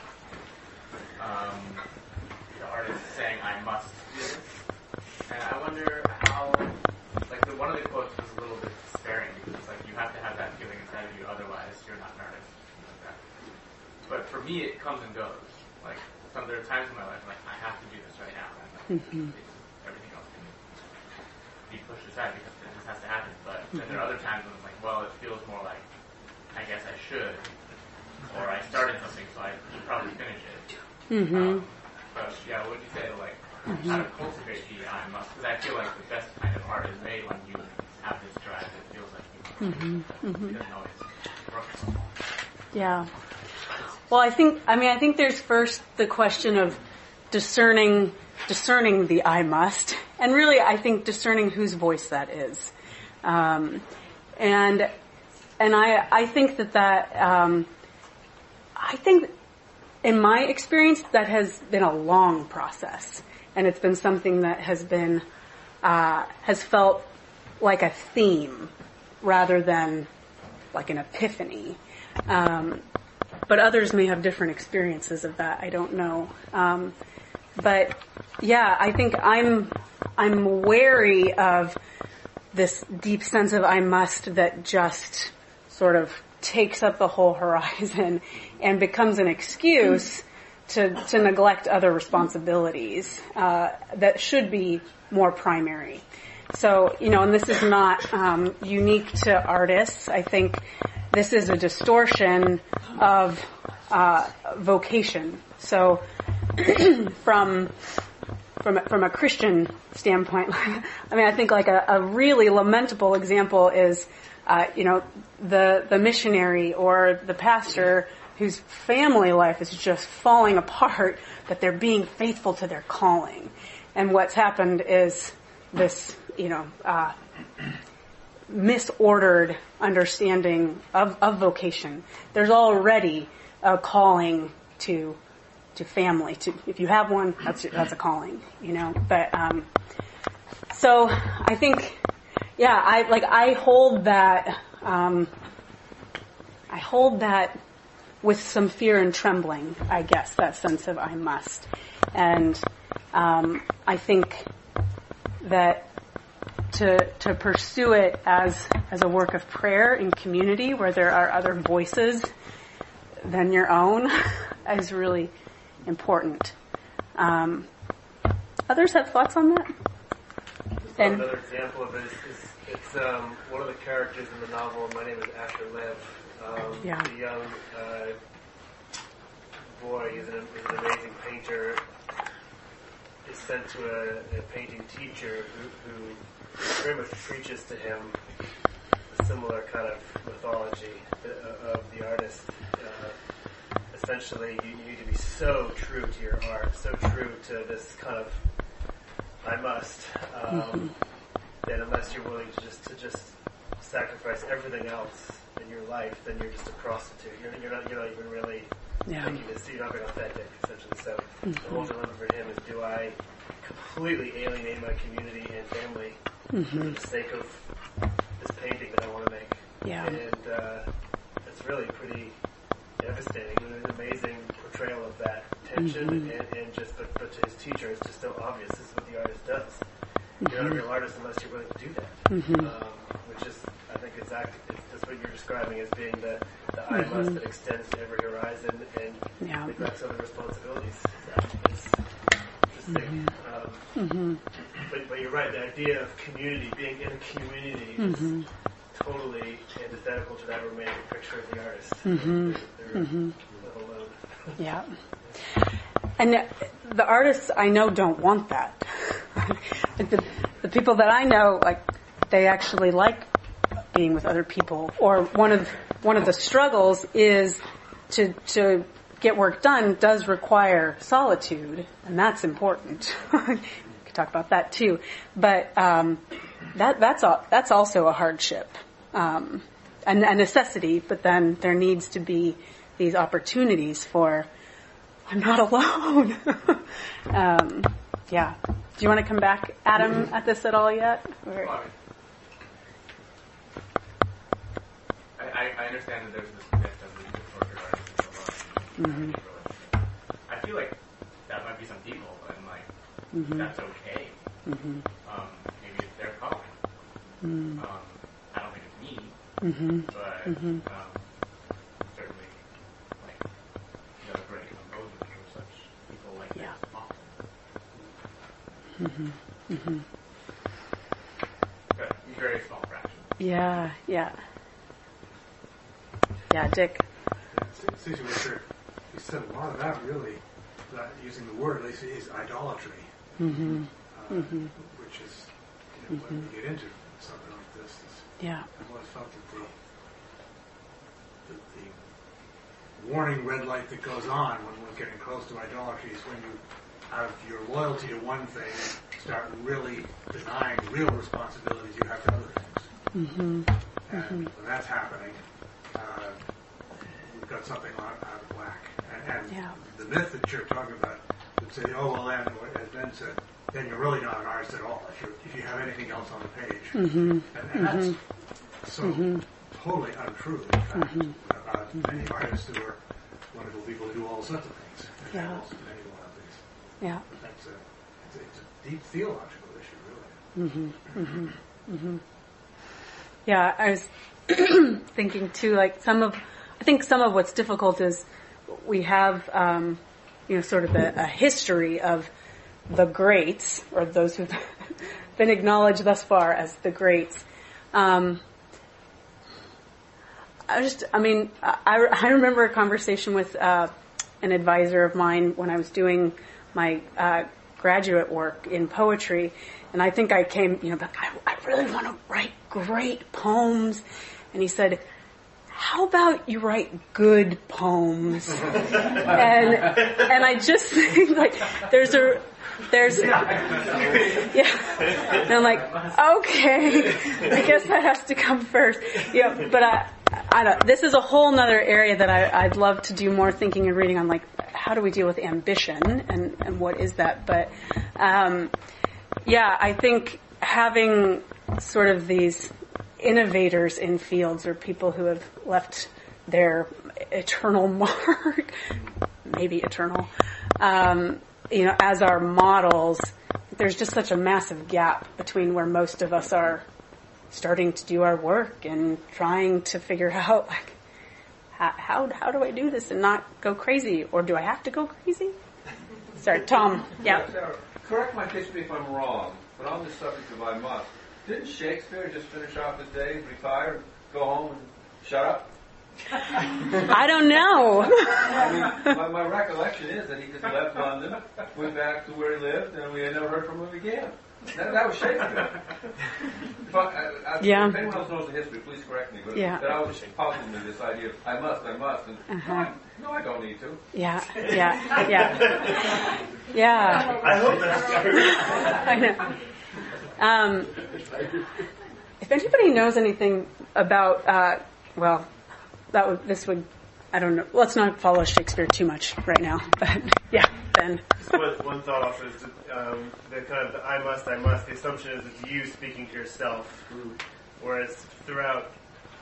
the artist saying, I must do this. And I wonder how, like, one of the quotes was a little bit despairing because it's like you have to have that feeling inside of you, otherwise you're not an artist. Like that. But for me, it comes and goes. Like, there are times in my life like I have to do this right now, and everything else can be pushed aside because it just has to happen. But then there are other times when I'm like, well, it feels more like I guess I should, or I started something, so I should probably finish it. But yeah, what would you say, like, how to cultivate the I must? Because I feel like the best kind of art is made when you have this drive that feels like you it doesn't always work. Yeah. Well, I think there's first the question of discerning the I must, and really I think discerning whose voice that is. And I think that I think in my experience that has been a long process, and it's been something that has been has felt like a theme rather than like an epiphany. But others may have different experiences of that. I don't know. But yeah, I think I'm wary of this deep sense of I must that just sort of takes up the whole horizon and becomes an excuse to neglect other responsibilities that should be more primary. So, and this is not unique to artists. I think this is a distortion of vocation. So, from a Christian standpoint, I think like a really lamentable example is, the missionary or the pastor whose family life is just falling apart, but they're being faithful to their calling. And what's happened is this, misordered understanding of vocation. There's already a calling to family. If you have one, that's a calling, But so I think, I hold that with some fear and trembling, I guess, that sense of I must. And I think that to pursue it as a work of prayer in community where there are other voices than your own is really important. Others have thoughts on that? And another example of it is it's one of the characters in the novel. My name is Asher Lev. The young boy, he's an amazing painter, is sent to a painting teacher who very much preaches to him a similar kind of mythology of the artist. Essentially, you need to be so true to your art, so true to this kind of I must, that unless you're willing to just sacrifice everything else in your life, then you're just a prostitute. You're not even really thinking this. You're not being authentic, essentially. So the whole dilemma for him is: do I completely alienate my community and family for the sake of this painting that I want to make? Yeah. And it's really pretty devastating. It was an amazing portrayal of that tension, and just but to his teacher, it's just so obvious. This is what the artist does. You're not a real artist unless you're willing to do that. Which is, I think, exactly that's what you're describing as being the I must that extends to every horizon and neglects other responsibilities. It's interesting. But you're right. The idea of community, being in a community, is totally antithetical to that romantic picture of the artist. They're live alone. Yeah. And the artists I know don't want that. The people that I know, like, they actually like being with other people. Or one of the struggles is to get work done does require solitude, and that's important. We could talk about that too. But that's also a hardship. And a necessity, but then there needs to be these opportunities for, I'm not alone. Yeah. Do you want to come back, Adam, at this at all yet? Or? I understand that there's this myth of the tortured artist alone. I feel like that might be some people, and that's okay. Maybe it's their calling. I don't think it's me, but certainly, great composers or such people like this often. But very small fraction. Yeah, Dick. It seems to me you said a lot of that, really, using the word, at least, is idolatry, which is, when we get into something like this, I've always felt that the warning red light that goes on when we're getting close to idolatry is when you, out of your loyalty to one thing, start really denying real responsibilities you have to other things. And when that's happening, we've got something out of whack. And the myth that you're talking about would say, oh, well, then, as Ben said, then you're really not an artist at all if you have anything else on the page. And that's so totally untrue, in fact, about many artists who are wonderful people who do all sorts of things. And also many one of these. Yeah. It's a deep theological issue, really. Yeah, I was thinking too, like I think some of what's difficult is we have, sort of a history of the greats, or those who've been acknowledged thus far as the greats. I remember a conversation with an advisor of mine when I was doing my graduate work in poetry, and I think I came, I really want to write great poems, and he said, how about you write good poems? and I just think, like, there's and I'm like, okay, I guess that has to come first. But I don't, this is a whole nother area that I'd love to do more thinking and reading on, like, how do we deal with ambition and what is that? But, I think having sort of these innovators in fields, or people who have left their eternal mark, maybe eternal, as our models, there's just such a massive gap between where most of us are starting to do our work and trying to figure out, like, how do I do this and not go crazy, or do I have to go crazy? Sorry, Tom. Yeah. Correct my history if I'm wrong, but on the subject of I must, didn't Shakespeare just finish off his days, retire, go home, and shut up? I don't know. I mean, my recollection is that he just left London, went back to where he lived, and we had never heard from him again. That was Shakespeare. If anyone else knows the history, please correct me. But that always puzzled me, this idea of I must, and no, I don't need to. Yeah. I hope that's true. I know. If anybody knows anything about, I don't know. Let's not follow Shakespeare too much right now. But yeah, Ben. Just one thought also is the kind of the I must. The assumption is it's you speaking to yourself, whereas throughout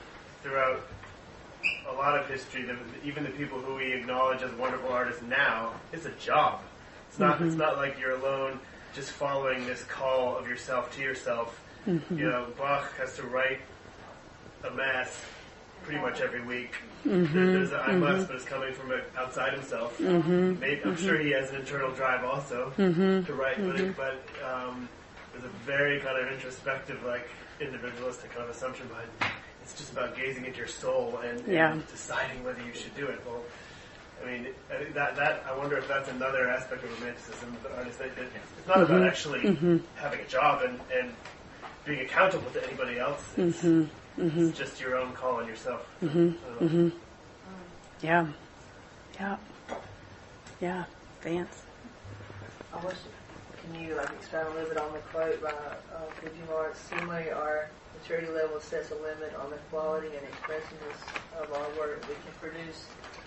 a lot of history, even the people who we acknowledge as wonderful artists now, it's a job. It's not. It's not like you're alone, just following this call of yourself to yourself. You know, Bach has to write a mass pretty much every week. There's an I must, but it's coming from outside himself. Maybe, I'm sure he has an internal drive also to write, but there's a very kind of introspective, like individualistic kind of assumption behind it. It's just about gazing into your soul and deciding whether you should do it. Well, I mean, that I wonder if that's another aspect of romanticism of the artist. It's not about actually having a job and being accountable to anybody else. It's just your own call on yourself. Yeah. Vance. Can you expound a little bit on the quote by Fujimura? Similarly, our maturity level sets a limit on the quality and expressiveness of our work we can produce.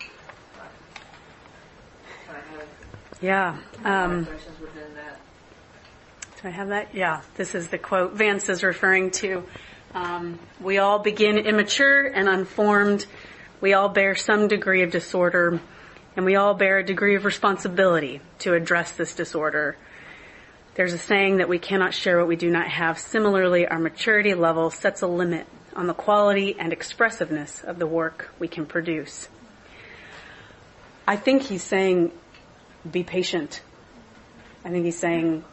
Questions within that. Do I have that? Yeah, this is the quote Vance is referring to. We all begin immature and unformed. We all bear some degree of disorder, and we all bear a degree of responsibility to address this disorder. There's a saying that we cannot share what we do not have. Similarly, our maturity level sets a limit on the quality and expressiveness of the work we can produce. I think he's saying, be patient. I think he's saying,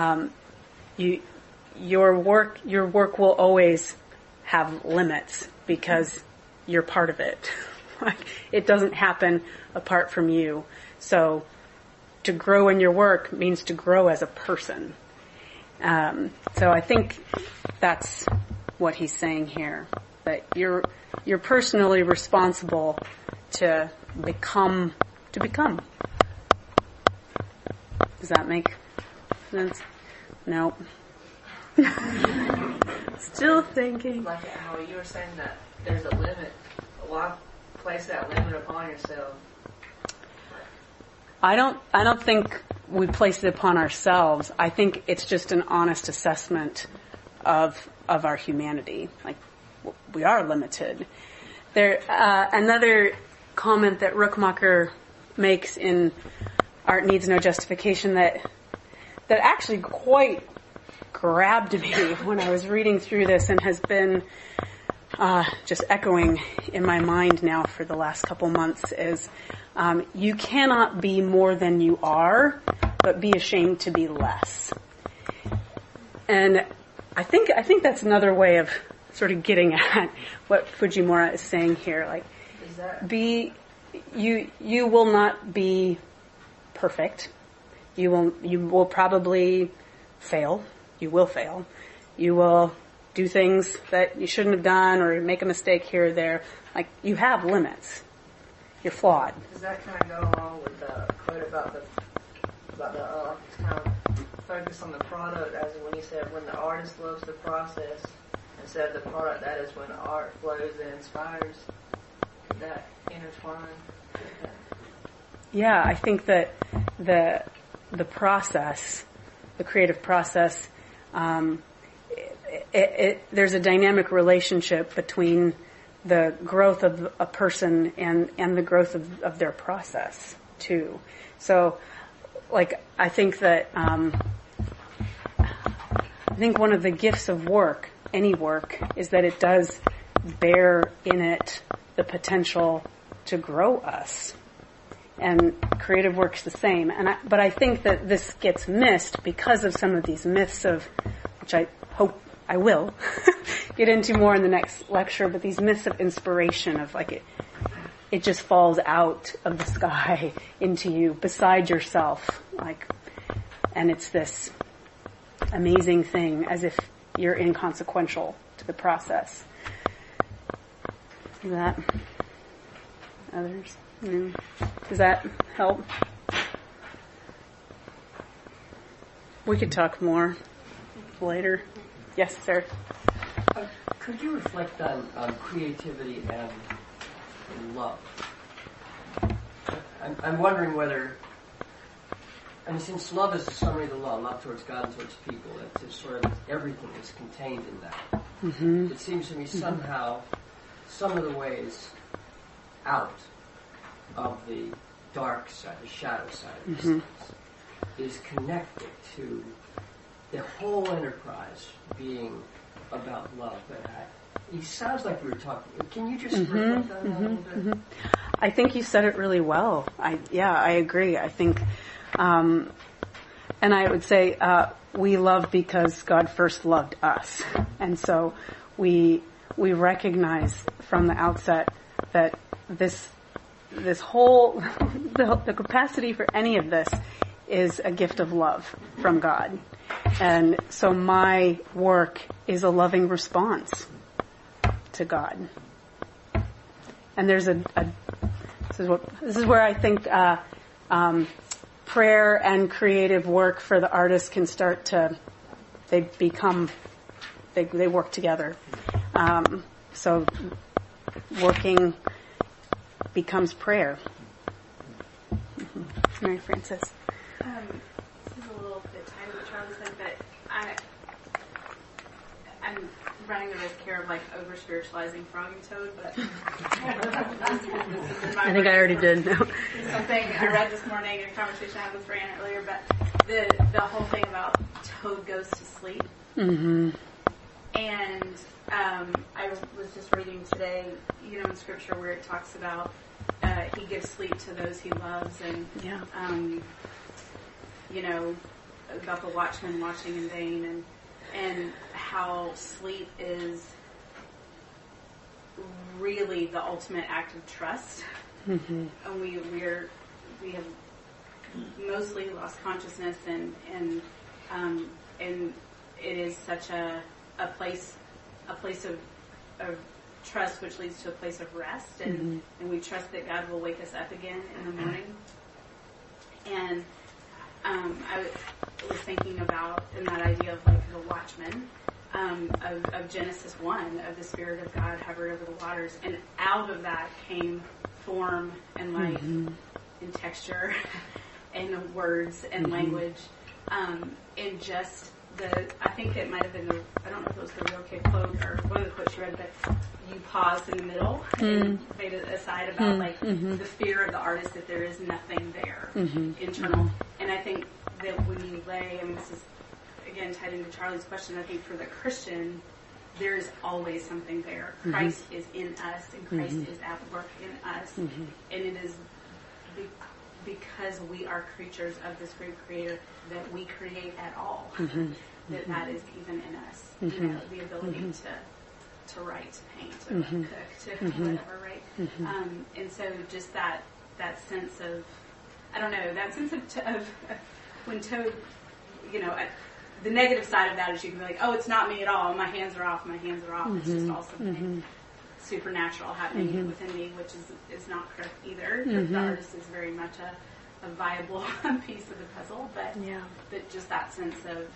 your work will always have limits because you're part of it. It doesn't happen apart from you. So to grow in your work means to grow as a person. So I think that's what he's saying here. That you're personally responsible to become. Does that make sense? No. Still thinking. Like how you were saying that there's a limit. Why place that limit upon yourself? I don't think we place it upon ourselves. I think it's just an honest assessment of our humanity. Like, we are limited. There, another comment that Rookmaaker makes in Art Needs No Justification that actually quite grabbed me when I was reading through this and has been just echoing in my mind now for the last couple months is you cannot be more than you are, but be ashamed to be less. And I think that's another way of sort of getting at what Fujimura is saying here. Like, you will not be perfect. You will probably fail. You will fail. You will do things that you shouldn't have done or make a mistake here or there. Like, you have limits. You're flawed. Does that kind of go along with the quote about the kind of focus on the product, as when you said when the artist loves the process instead of the product, that is when art flows and inspires? Could that intertwine? Yeah, I think that the process, the creative process, there's a dynamic relationship between the growth of a person and the growth of their process too. So, like, I think that one of the gifts of work, any work, is that it does bear in it the potential to grow us. And creative work's the same. But I think that this gets missed because of some of these myths of, which I hope I will get into more in the next lecture, but these myths of inspiration of like it just falls out of the sky into you beside yourself, like, and it's this amazing thing as if you're inconsequential to the process. Is that others? Does that help? We could talk more later. Yes, sir. Could you reflect on creativity and love? I'm wondering whether, since love is a summary of the law, love towards God and towards people, it's sort of everything is contained in that. Mm-hmm. It seems to me somehow some of the ways out of the dark side, the shadow side of these things, is connected to the whole enterprise being about love. But it sounds like we were talking. Can you just reflect on that a little bit? I think you said it really well. I agree. I think, and I would say we love because God first loved us, and so we recognize from the outset that this whole the capacity for any of this is a gift of love from God, and so my work is a loving response to God. And there's this is where I think prayer and creative work for the artist can start to they work together. So working becomes prayer. Mary Frances. This is a little bit tiny what Charlie said, but I'm running the risk here of over spiritualizing Frog and Toad, but I think I already did. Something I read this morning in a conversation I had with Fran earlier, but the whole thing about Toad goes to sleep. Mm-hmm. And I was just reading today, in Scripture where it talks about he gives sleep to those he loves, and about the watchman watching in vain, and how sleep is really the ultimate act of trust. Mm-hmm. And we have mostly lost consciousness, and it is such a place of trust, which leads to a place of rest, and we trust that God will wake us up again in the morning. And I was thinking about in that idea of the watchman of Genesis 1, of the Spirit of God hovered over the waters, and out of that came form and life and texture and words and language, and just I think it might have been I don't know if it was the Real Kid quote or one of the quotes you read, but you paused in the middle and made it aside about the fear of the artist that there is nothing there internal. And I think that when you this is again tied into Charlie's question, I think for the Christian, there is always something there. Christ is in us, and Christ is at work in us, and it is because we are creatures of this great Creator that we create at all. That is even in us. The ability to write, to paint, to cook, to whatever, right? And so just that sense of, I don't know, that sense of when Toad, the negative side of that is you can be like, oh, it's not me at all. My hands are off. It's just all something supernatural happening within me, which is not correct either. The artist is very much a viable piece of the puzzle, but just that sense of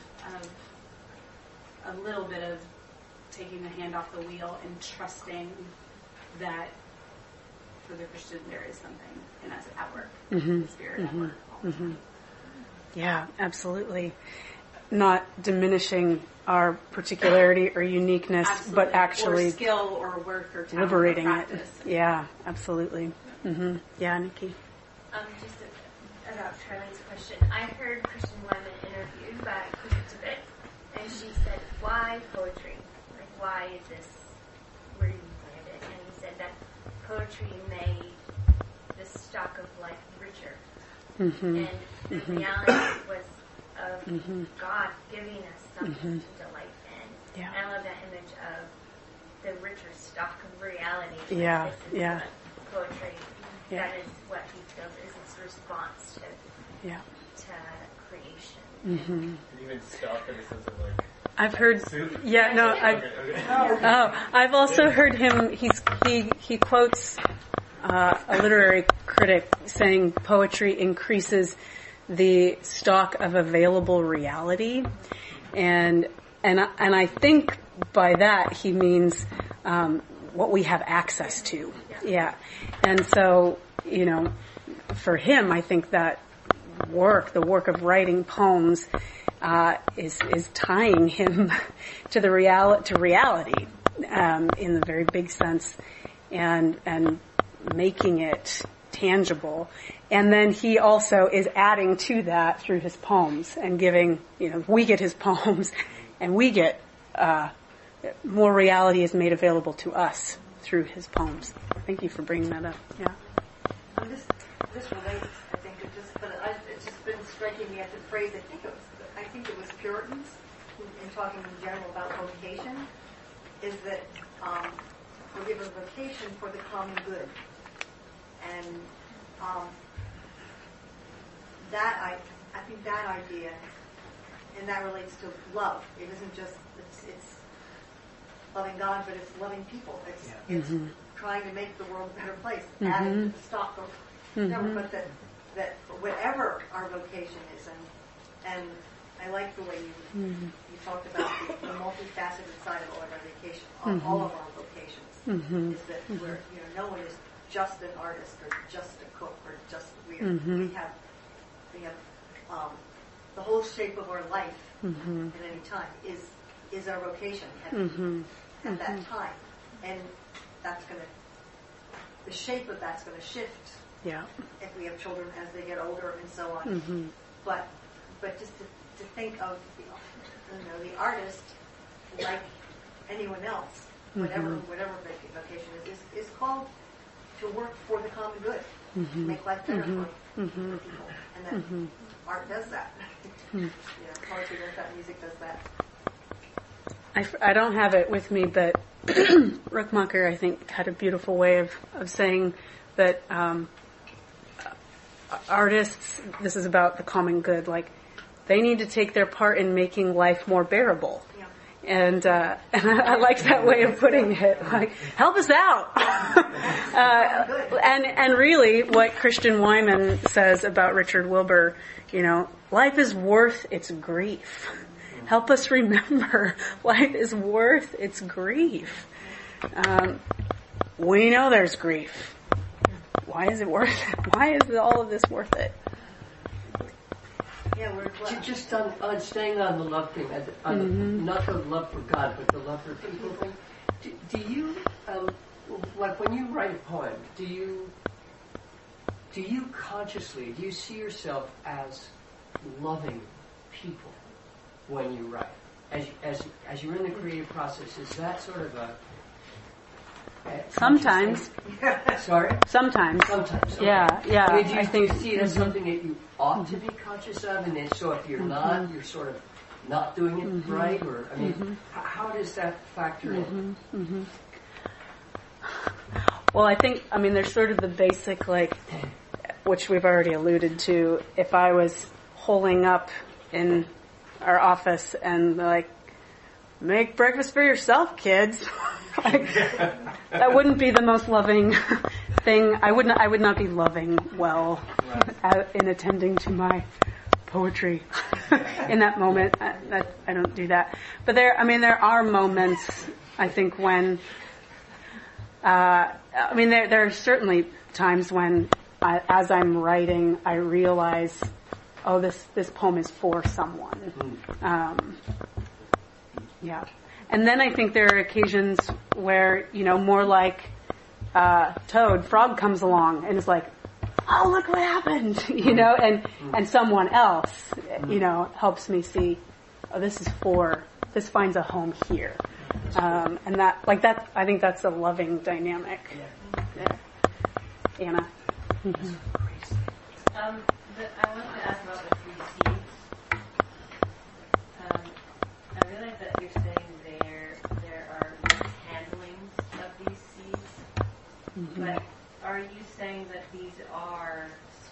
a little bit of taking the hand off the wheel and trusting that for the Christian there is something in us at work, the Spirit at work all the time. Yeah, absolutely. Not diminishing our particularity or uniqueness, but actually or skill or work or talent liberating or practice. it. Yeah, absolutely. Yeah, Nikki. Just about Charlie's question, I heard Christian Wyman interviewed by Christian Tibet, and she said, "Why poetry? Why is this? Where did you find it?" And he said that poetry made the stock of life richer, and the reality was of God giving us something to delight in. And I love that image of the richer stock of reality. Yeah, this is what poetry, that is what he feels is its response to creation. Mm-hmm. And even stock in the sense of like, I've heard, I've also heard him, he quotes a literary critic saying poetry increases the stock of available reality, and I think by that he means what we have access to. Yeah. And so, for him, I think that the work of writing poems is tying him to reality in the very big sense, and making it tangible. And then he also is adding to that through his poems and giving, we get his poems and we get more reality is made available to us through his poems. Thank you for bringing that up. Yeah. This relates, I think, it's just been striking me at the phrase. I think it was Puritans in talking in general about vocation, is that we give a vocation for the common good, and I think that idea, and that relates to love. It isn't just it's loving God, but it's loving people. It's trying to make the world a better place, adding to the stock of but that whatever our vocation is, and I like the way you talked about the multifaceted side of all of our vocation, all of our vocations, is that we're no one is just an artist or just a cook or just we have the whole shape of our life at any time is our vocation at that time, and that's the shape of that's going to shift. Yeah. If we have children as they get older and so on, but just to think of the artist, like anyone else, whatever vocation is called to work for the common good, to make life better for people, and that art does that. Poetry does that, music does that. I don't have it with me, but Rookmaaker, I think, had a beautiful way of saying that artists, this is about the common good, like, they need to take their part in making life more bearable. Yeah. And I like that way of putting it, like, help us out. And really, what Christian Wyman says about Richard Wilbur, life is worth its grief. Help us remember, life is worth its grief. We know there's grief. Why is it worth it? Why is all of this worth it? Yeah, just on staying on the love thing, not the love for God, but the love for people thing. Do you, like when you write a poem, do you consciously, do you see yourself as loving people when you write? As you're in the creative process, is that sort of a sometimes. Sorry? Sometimes. Sometimes. Okay. Yeah. I mean, do you see it as something that you ought to be conscious of, and then so if you're not, you're sort of not doing it right, or I mean, how does that factor in? Well, I think there's sort of the basic, like, which we've already alluded to. If I was holing up in our office and like, make breakfast for yourself, kids. Like, that wouldn't be the most loving thing. I would not be loving well in attending to my poetry in that moment. I don't do that. But there are moments, I think, when, there are certainly times when as I'm writing, I realize, oh, this poem is for someone. Yeah. And then I think there are occasions where, more like Toad, Frog comes along and is like, oh, look what happened, and someone else, helps me see, oh, this finds a home here. And that, I think that's a loving dynamic. Yeah. Anna. I wanted to ask about the 3 C's. I realize that you're saying there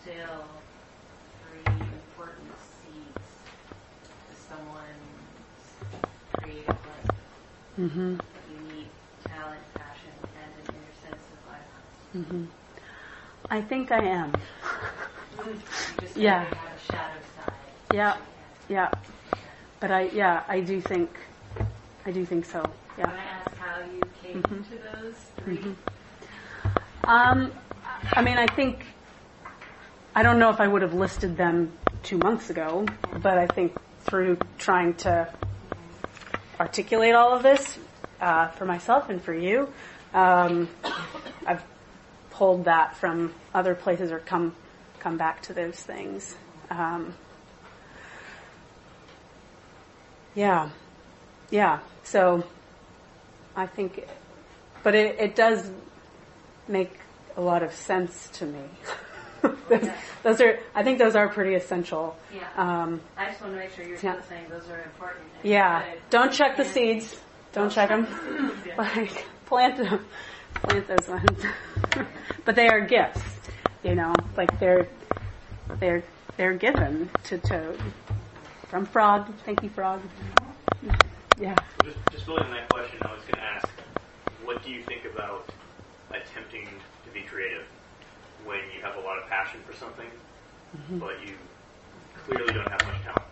still 3 important seeds to someone's creative life. Mm-hmm. You need talent, passion, and an inner sense of life. Mm-hmm. I think I am. You just Yeah. have a shadow side. Yeah. Yeah. But I do think so. Yeah. Can I ask how you came to those 3? Mm-hmm. I mean, I don't know if I would have listed them 2 months ago, but I think through trying to articulate all of this for myself and for you, I've pulled that from other places or come back to those things. Yeah. So I think, but it does make a lot of sense to me. I think those are pretty essential. Yeah. I just want to make sure you're still saying those are important. Yeah. Don't check the seeds. Don't check them. Like plant those ones. But they are gifts, like they're given to Toad from Frog. Thank you, Frog. Yeah. Just building on that question, I was going to ask, what do you think about attempting to be creative when you have a lot of passion for something, but you clearly don't have much talent?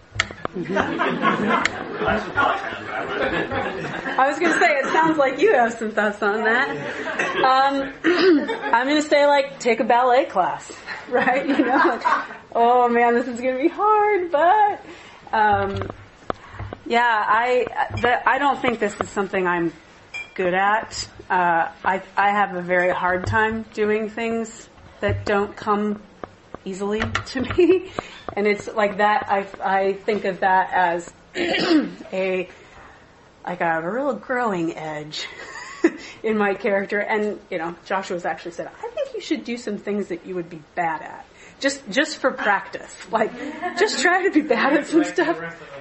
I was going to say, it sounds like you have some thoughts on that. I'm going to say, take a ballet class, right? Oh man, this is going to be hard, but I don't think this is something I'm good at. I have a very hard time doing things that don't come easily to me. And it's like that, I think of that as a real growing edge in my character. And, Joshua's actually said, I think you should do some things that you would be bad at. Just for practice. Just try to be bad at some stuff.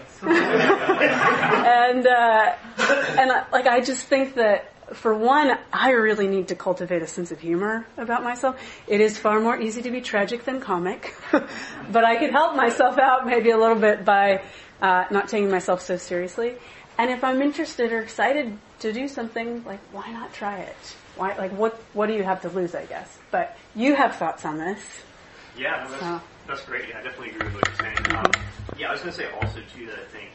and I just think that, for one, I really need to cultivate a sense of humor about myself. It is far more easy to be tragic than comic. But I could help myself out maybe a little bit by not taking myself so seriously. And if I'm interested or excited to do something, why not try it? Why? What do you have to lose, I guess? But you have thoughts on this. Yeah, that's great. Yeah, I definitely agree with what you're saying. I was going to say also, too, that I think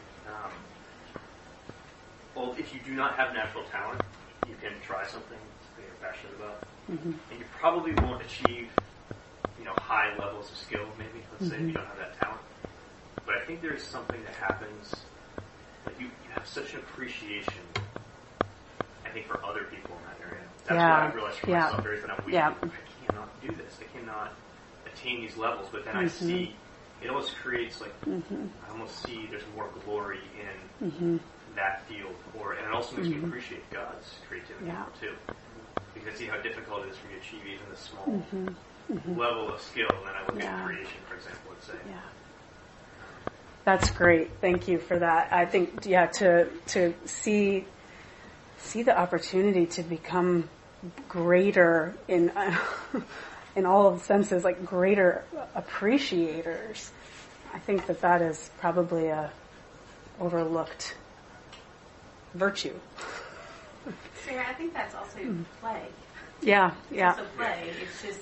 if you do not have natural talent, you can try something that you're passionate about, and you probably won't achieve, high levels of skill. Maybe let's say if you don't have that talent. But I think there's something that happens that you have such an appreciation, I think, for other people in that area. That's what I realized for myself very often. I cannot do this. I cannot attain these levels. But then I see it almost creates I almost see there's more glory in that field, and it also makes me appreciate God's creativity more too, because I see how difficult it is for me to achieve even a small level of skill, and then I look at creation, for example, let's say. Yeah. That's great. Thank you for that. I think, to see the opportunity to become greater in all of the senses, greater appreciators. I think that is probably a overlooked virtue. Sarah, I think that's also play. Yeah. It's also play. It's just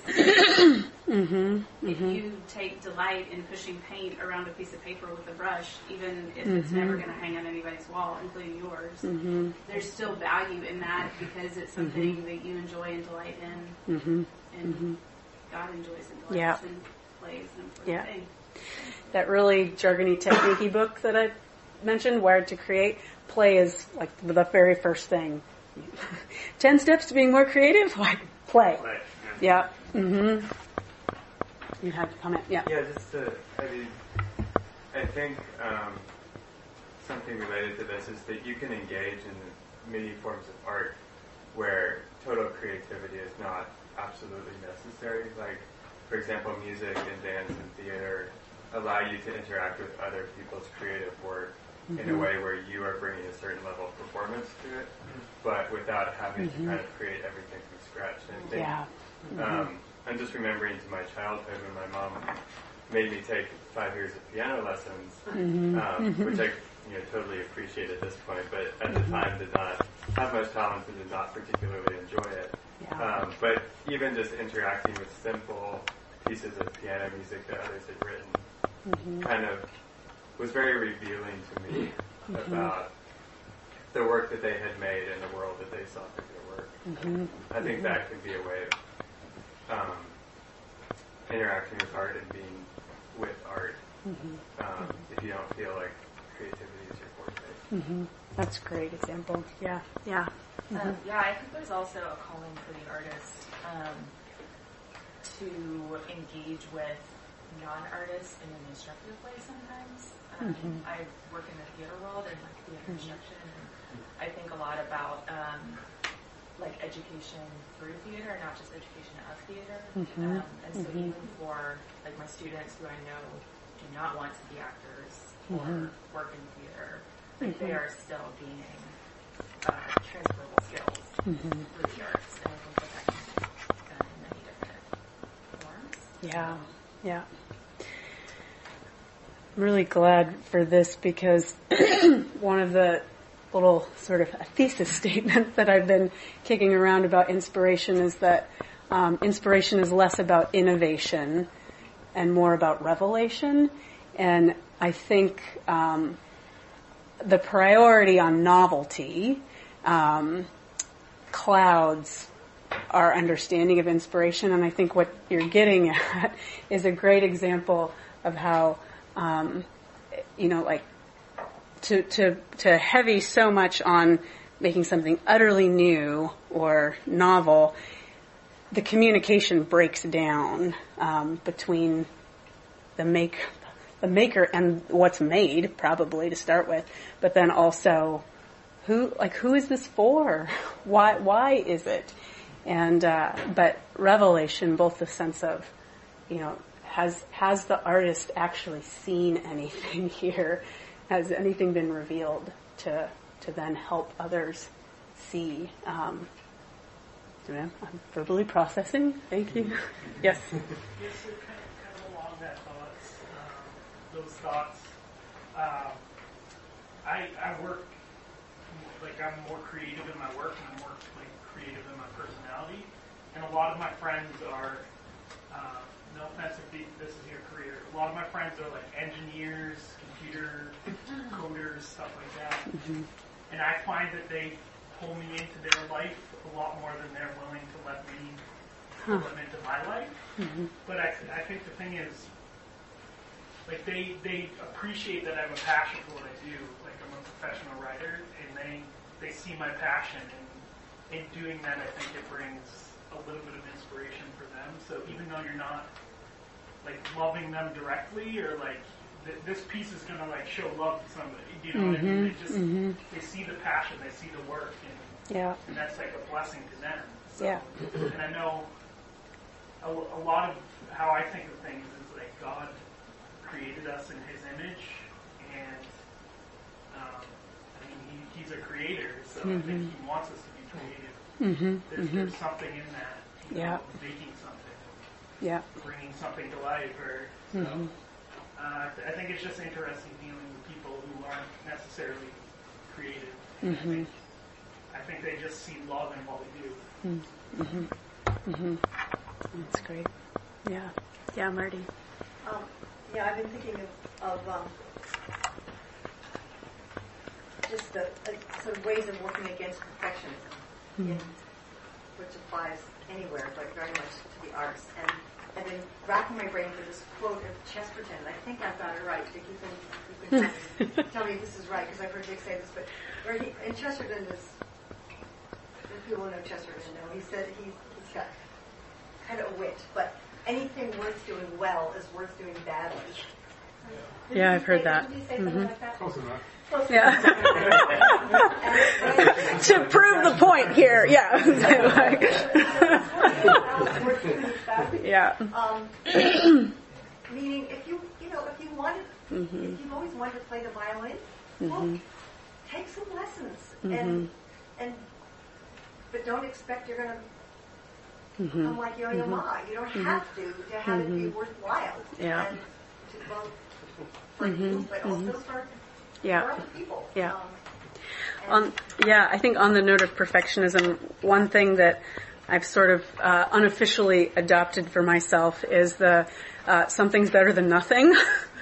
if you take delight in pushing paint around a piece of paper with a brush, even if it's never going to hang on anybody's wall, including yours, there's still value in that because it's something that you enjoy and delight in, and God enjoys and delights and plays an important thing. That really jargony technique book that I mentioned, Wired to Create, play is the very first thing. 10 steps to being more creative? Play. Yeah. You had to comment. Yeah. Yeah, I think something related to this is that you can engage in many forms of art where total creativity is not absolutely necessary. For example, music and dance and theater allow you to interact with other people's creative work in a way where you are bringing a certain level of performance to it, but without having to kind of create everything from scratch. And I think I'm just remembering to my childhood when my mom made me take 5 years of piano lessons, which I totally appreciate at this point, but at the time did not have much talent and did not particularly enjoy it. Yeah. But even just interacting with simple pieces of piano music that others had written kind of was very revealing to me about the work that they had made and the world that they saw through their work. I think that could be a way of interacting with art and being with art if you don't feel like creativity is your forte. That's a great example. Yeah. Yeah, I think there's also a calling for the artist to engage with non-artists in an instructive way sometimes. I work in the theater world and like theater instruction, and I think a lot about like education through theater, not just education of theater. And so even for like my students who I know do not want to be actors or work in theater, like they are still gaining transferable skills through the arts, and I think that can be done in many different forms. Yeah. I'm really glad for this because one of the little sort of a thesis statements that I've been kicking around about inspiration is that inspiration is less about innovation and more about revelation. And I think the priority on novelty clouds our understanding of inspiration. And I think what you're getting at is a great example of how, like to heavy so much on making something utterly new or novel, the communication breaks down between the maker and what's made, probably to start with, but then also who is this for? Why is it? And but revelation, both the sense of, has the artist actually seen anything here? Has anything been revealed to then help others see? I'm verbally processing. Thank you. Yes. Yes, so kind of along that those thoughts. I work I'm more creative in my work, and I'm more creative in my personality. And a lot of my friends are, no offense if this is your career, a lot of my friends are like engineers, computer coders, stuff like that. And I find that they pull me into their life a lot more than they're willing to let me pull them into my life. But I think the thing is, like they appreciate that I have a passion for what I do. Like I'm a professional writer, and they see my passion, and in doing that, I think it brings a little bit of inspiration for them. So even though you're not like loving them directly, or like this piece is gonna like show love to somebody, you know what I mean? They just they see the passion, they see the work, and that's like a blessing to them. So, and I know a lot of how I think of things is like God created us in His image, and He's a creator, so I think He wants us to be creative. There's something in that, making something, bringing something to life, or so. I think it's just interesting dealing with people who aren't necessarily creative. I think they just see love in what we do. That's great. Yeah, Marty. I've been thinking of just the sort of ways of working against perfectionism, which applies anywhere, but very much to the arts. And I've been racking my brain for this quote of Chesterton, and I think I've got it right. You can tell me if this is right, because I've heard Dick say this, but where in Chesterton, if people know Chesterton, he said he's got kind of a wit, but anything worth doing well is worth doing badly. Yeah, I've heard that. Did you say something like that? Close enough. To prove the point here, meaning, if you wanted, if you've always wanted to play the violin, well, take some lessons, but don't expect you're going to I'm like Yo-Yo Ma. You don't have to have it be worthwhile. Yeah. And to both for you, but also for other people. Yeah. I think on the note of perfectionism, one thing that I've sort of unofficially adopted for myself is the something's better than nothing.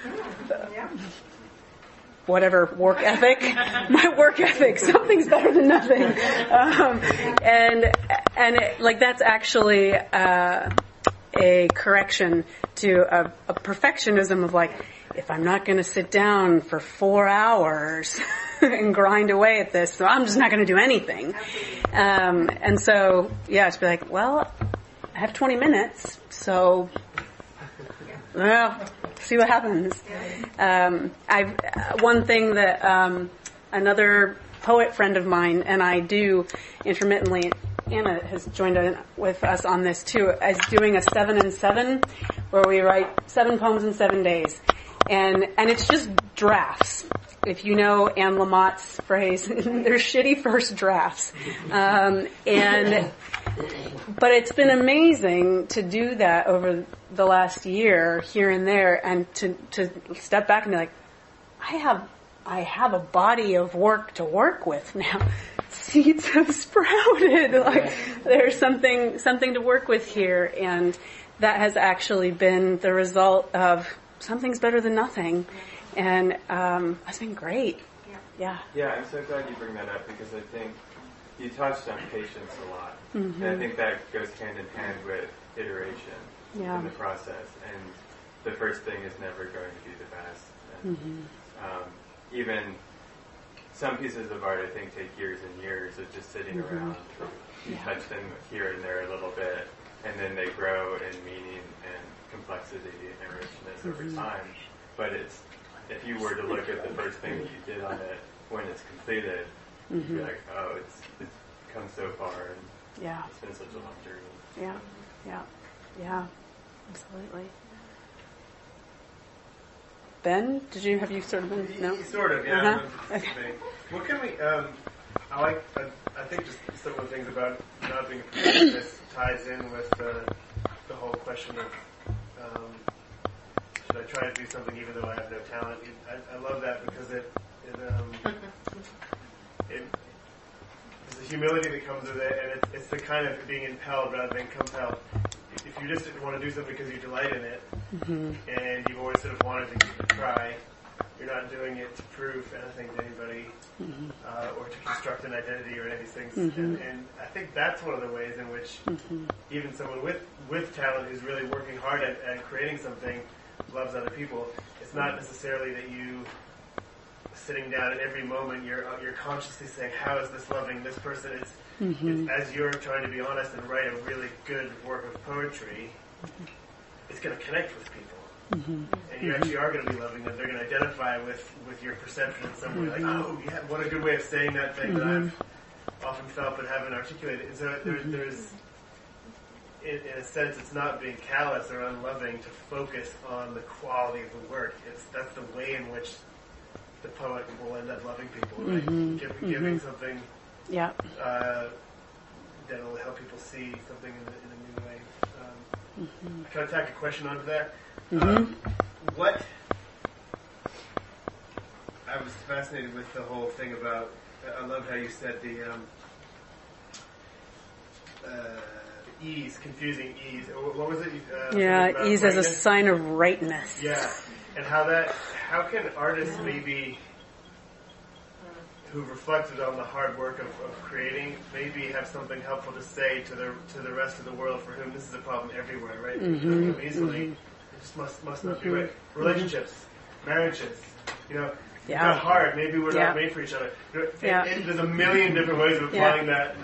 Whatever work ethic, my work ethic, something's better than nothing. And that's actually a correction to a perfectionism of if I'm not going to sit down for 4 hours and grind away at this, so I'm just not going to do anything. And so, to be I have 20 minutes, so, see what happens. One thing that another poet friend of mine and I do intermittently, Anna has joined in with us on this too, is doing a 7 and 7, where we write 7 poems in 7 days. And it's just drafts. If you know Anne Lamott's phrase, they're shitty first drafts. But it's been amazing to do that over the last year, here and there, and to step back and be I have a body of work to work with now. Seeds have sprouted. There's something to work with here, and that has actually been the result of something's better than nothing, and that's been great. Yeah, I'm so glad you bring that up, because I think you touched on patience a lot, and I think that goes hand in hand with iteration in the process, and the first thing is never going to be the best. And, even some pieces of art, I think, take years and years of just sitting around. You touch them here and there a little bit, and then they grow in meaning and complexity and richness over time. But if you were to look at the first thing that you did on it when it's completed, you'd be like, oh, it's come so far, and it's been such a long journey. Yeah, absolutely. Ben, have you sort of been? No? Sort of, yeah. Okay. What can we, I think just some of the things about not being a perfectionist ties in with the whole question of, should I try to do something even though I have no talent? I love that, because there's a humility that comes with it, and it's the kind of being impelled rather than compelled. If you just want to do something because you delight in it, and you've always sort of wanted to try, you're not doing it to prove anything to anybody, or to construct an identity or any of these things. And I think that's one of the ways in which even someone with talent who's really working hard at creating something loves other people. It's not necessarily that you sitting down at every moment you're consciously saying, how is this loving this person? It's as you're trying to be honest and write a really good work of poetry, it's going to connect with people. And you actually are going to be loving them. They're going to identify with your perception in some way. Like, oh, yeah, what a good way of saying that thing that I've often felt but haven't articulated. And so there's in a sense, it's not being callous or unloving to focus on the quality of the work. That's the way in which the poet will end up loving people, right? Giving something that will help people see something in a new way. Can I tack a question onto that? What I was fascinated with the whole thing about. I loved how you said the ease, confusing ease. What was it? Ease as a sign of rightness. Yeah, and how can artists maybe who've reflected on the hard work of creating maybe have something helpful to say to the rest of the world for whom this is a problem everywhere, right? Easily, it just must not be right. Relationships, marriages, got hard. Maybe we're not made for each other. There's a million different ways of applying that.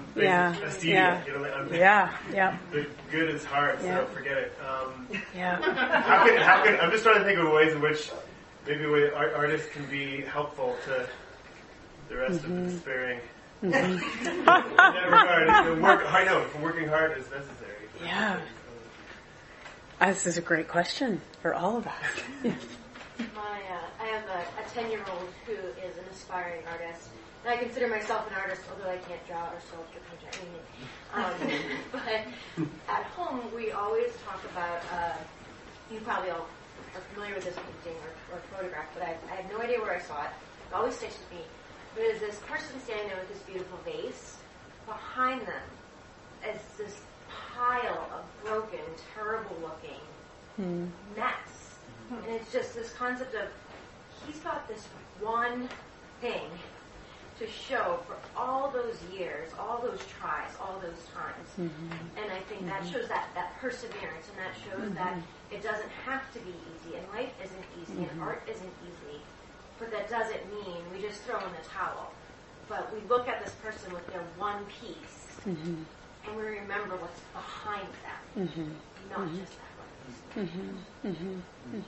The good is hard, so forget it. How can I'm just trying to think of ways in which maybe artists can be helpful to the rest of the despairing. In that regard, working hard is necessary. Yeah. This is a great question for all of us. I have a a 10-year-old who is an aspiring artist. And I consider myself an artist, although I can't draw or sculpt or paint or anything. But at home, we always talk about, you probably all are familiar with this painting or photograph, but I have no idea where I saw it. It always sticks with me. There's this person standing there with this beautiful vase. Behind them is this pile of broken, terrible-looking mess. And it's just this concept of he's got this one thing to show for all those years, all those tries, all those times. And I think that shows that perseverance, and that shows that it doesn't have to be easy, and life isn't easy, and art isn't easy. But that doesn't mean we just throw in the towel. But we look at this person with their one piece, and we remember what's behind that, not just that one piece.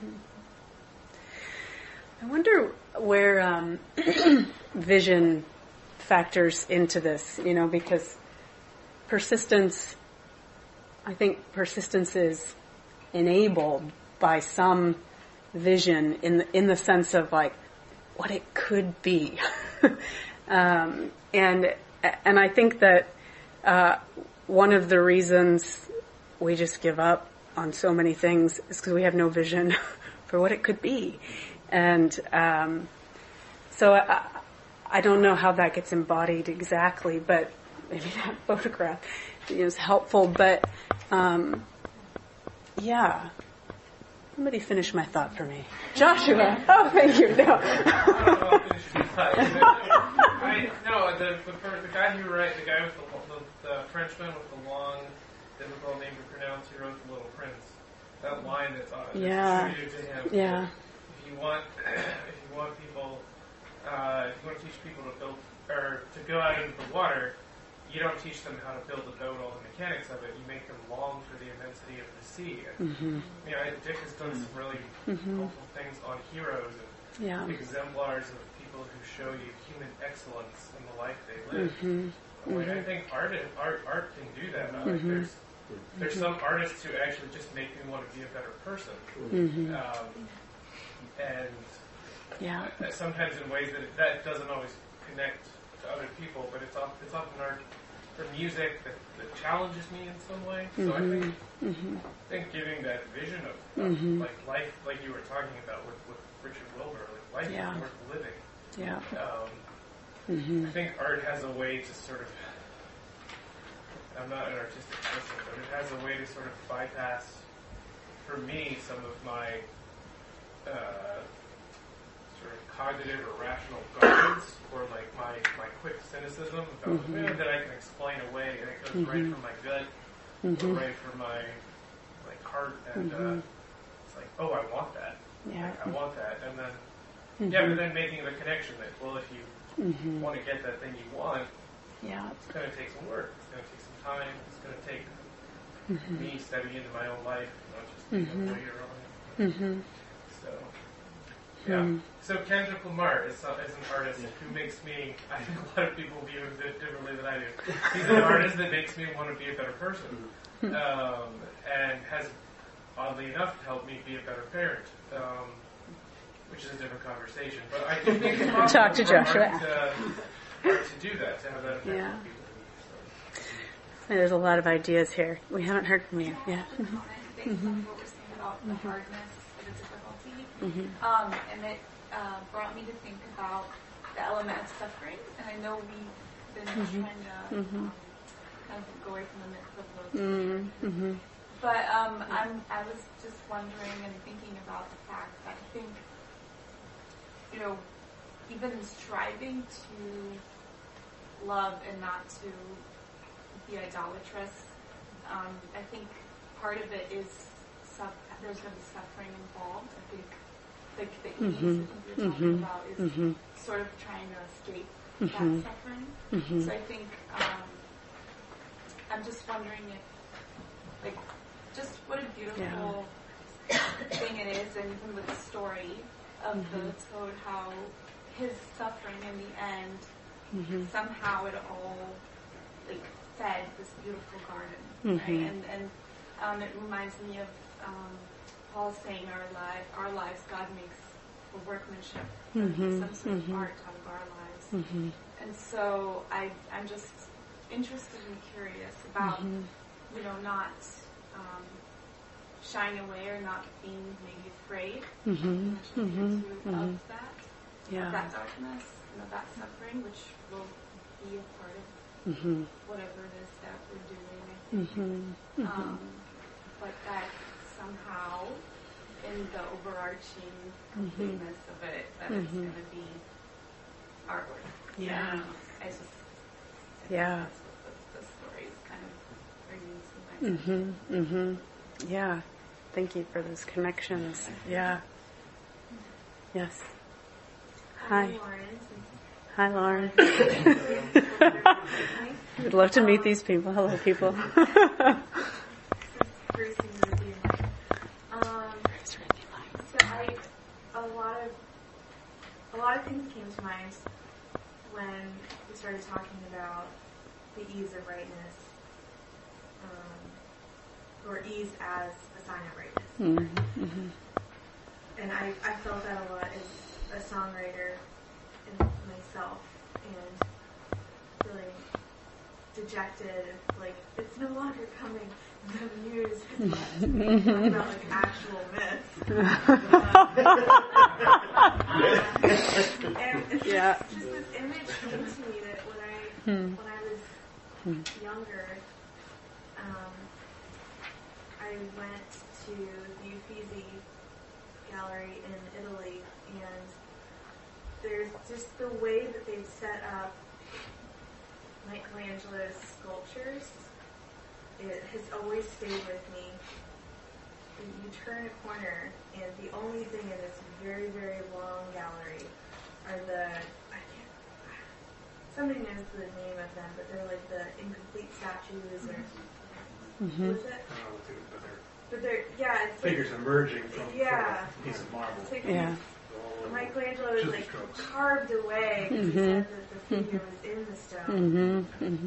I wonder where vision factors into this, because I think persistence is enabled by some vision in the sense of like what it could be. And I think that one of the reasons we just give up on so many things is because we have no vision for what it could be. And so I don't know how that gets embodied exactly, but maybe that photograph is helpful. But yeah. Somebody finish my thought for me. Joshua. Oh, thank you. No. The guy who wrote, the guy with the Frenchman with the long, difficult name to pronounce, who wrote The Little Prince. That line that's attributed to him. Yeah. If you want people, if you want to teach people to build or to go out into the water, you don't teach them how to build a boat, all the mechanics of it. You make them long for the immensity of the sea. And, Dick has done some really helpful things on heroes and exemplars of people who show you human excellence in the life they live. I think art can do that. There's some artists who actually just make me want to be a better person. And sometimes in ways that doesn't always connect to other people, but it's often art for music that challenges me in some way. So I think giving that vision of like life, like you were talking about with Richard Wilbur, like life is worth living. I think art has a way to sort of, I'm not an artistic person, but it has a way to sort of bypass, for me, some of my sort of cognitive or rational guards, or like my quick cynicism about that I can explain away, and it goes right from my gut, or right from my heart, and it's like, oh, I want that. I want that, and then but then making the connection that, well, if you want to get that thing you want, it's going to take some work. It's going to take some time. It's going to take me stepping into my own life, not just being a lawyer on it. So Kendrick Lamar is an artist who makes me, I think a lot of people view him a bit differently than I do. He's an artist that makes me want to be a better person, and has, oddly enough, helped me be a better parent, which is a different conversation. But I do think it's possible Talk to Joshua. to do that, to have that effect on people. There's a lot of ideas here. We haven't heard from you. Yeah. Based on what we're saying about the hardness of the difficulty. And it brought me to think about the element of suffering. And I know we've been trying to kind of go away from the mix of those. But I was just wondering and thinking about the fact that I think, even striving to love and not to be idolatrous, I think part of it is there's going to be suffering involved. I think the ease that you're talking about is sort of trying to escape that suffering. So I think I'm just wondering if, just what a beautiful thing it is, and even with the story of the toad, how his suffering in the end, somehow it all fed this beautiful garden, right? And it reminds me of Paul saying our lives God makes a workmanship, some sort of art out of our lives. And so I'm just interested and curious about, not shying away or not being maybe afraid of that darkness and of that suffering, which will be a part of whatever it is that we're doing, I think. But that somehow, in the overarching completeness of it, that it's going to be artwork. Yeah. That's what the story is kind of bringing to mind. Yeah. Thank you for those connections. Yeah. Yes. Hi. Hi, Lauren. We'd love to meet these people. Hello, people. A lot of things came to mind when we started talking about the ease of rightness, or ease as a sign of rightness. And I felt that a lot as a songwriter in myself, and feeling dejected, like it's no longer coming. The muse is talking about like actual myths. And it's just this image came to me that when I was younger, I went to the Uffizi Gallery in Italy, and there's just the way that they've set up Michelangelo's sculptures. It has always stayed with me. You turn a corner, and the only thing in this very, very long gallery are somebody knows the name of them, but they're like the incomplete statues, or what is it? But they're, it's figures like, emerging from a piece of marble. Like Michelangelo is like carved away because he said that the figure was in the stone.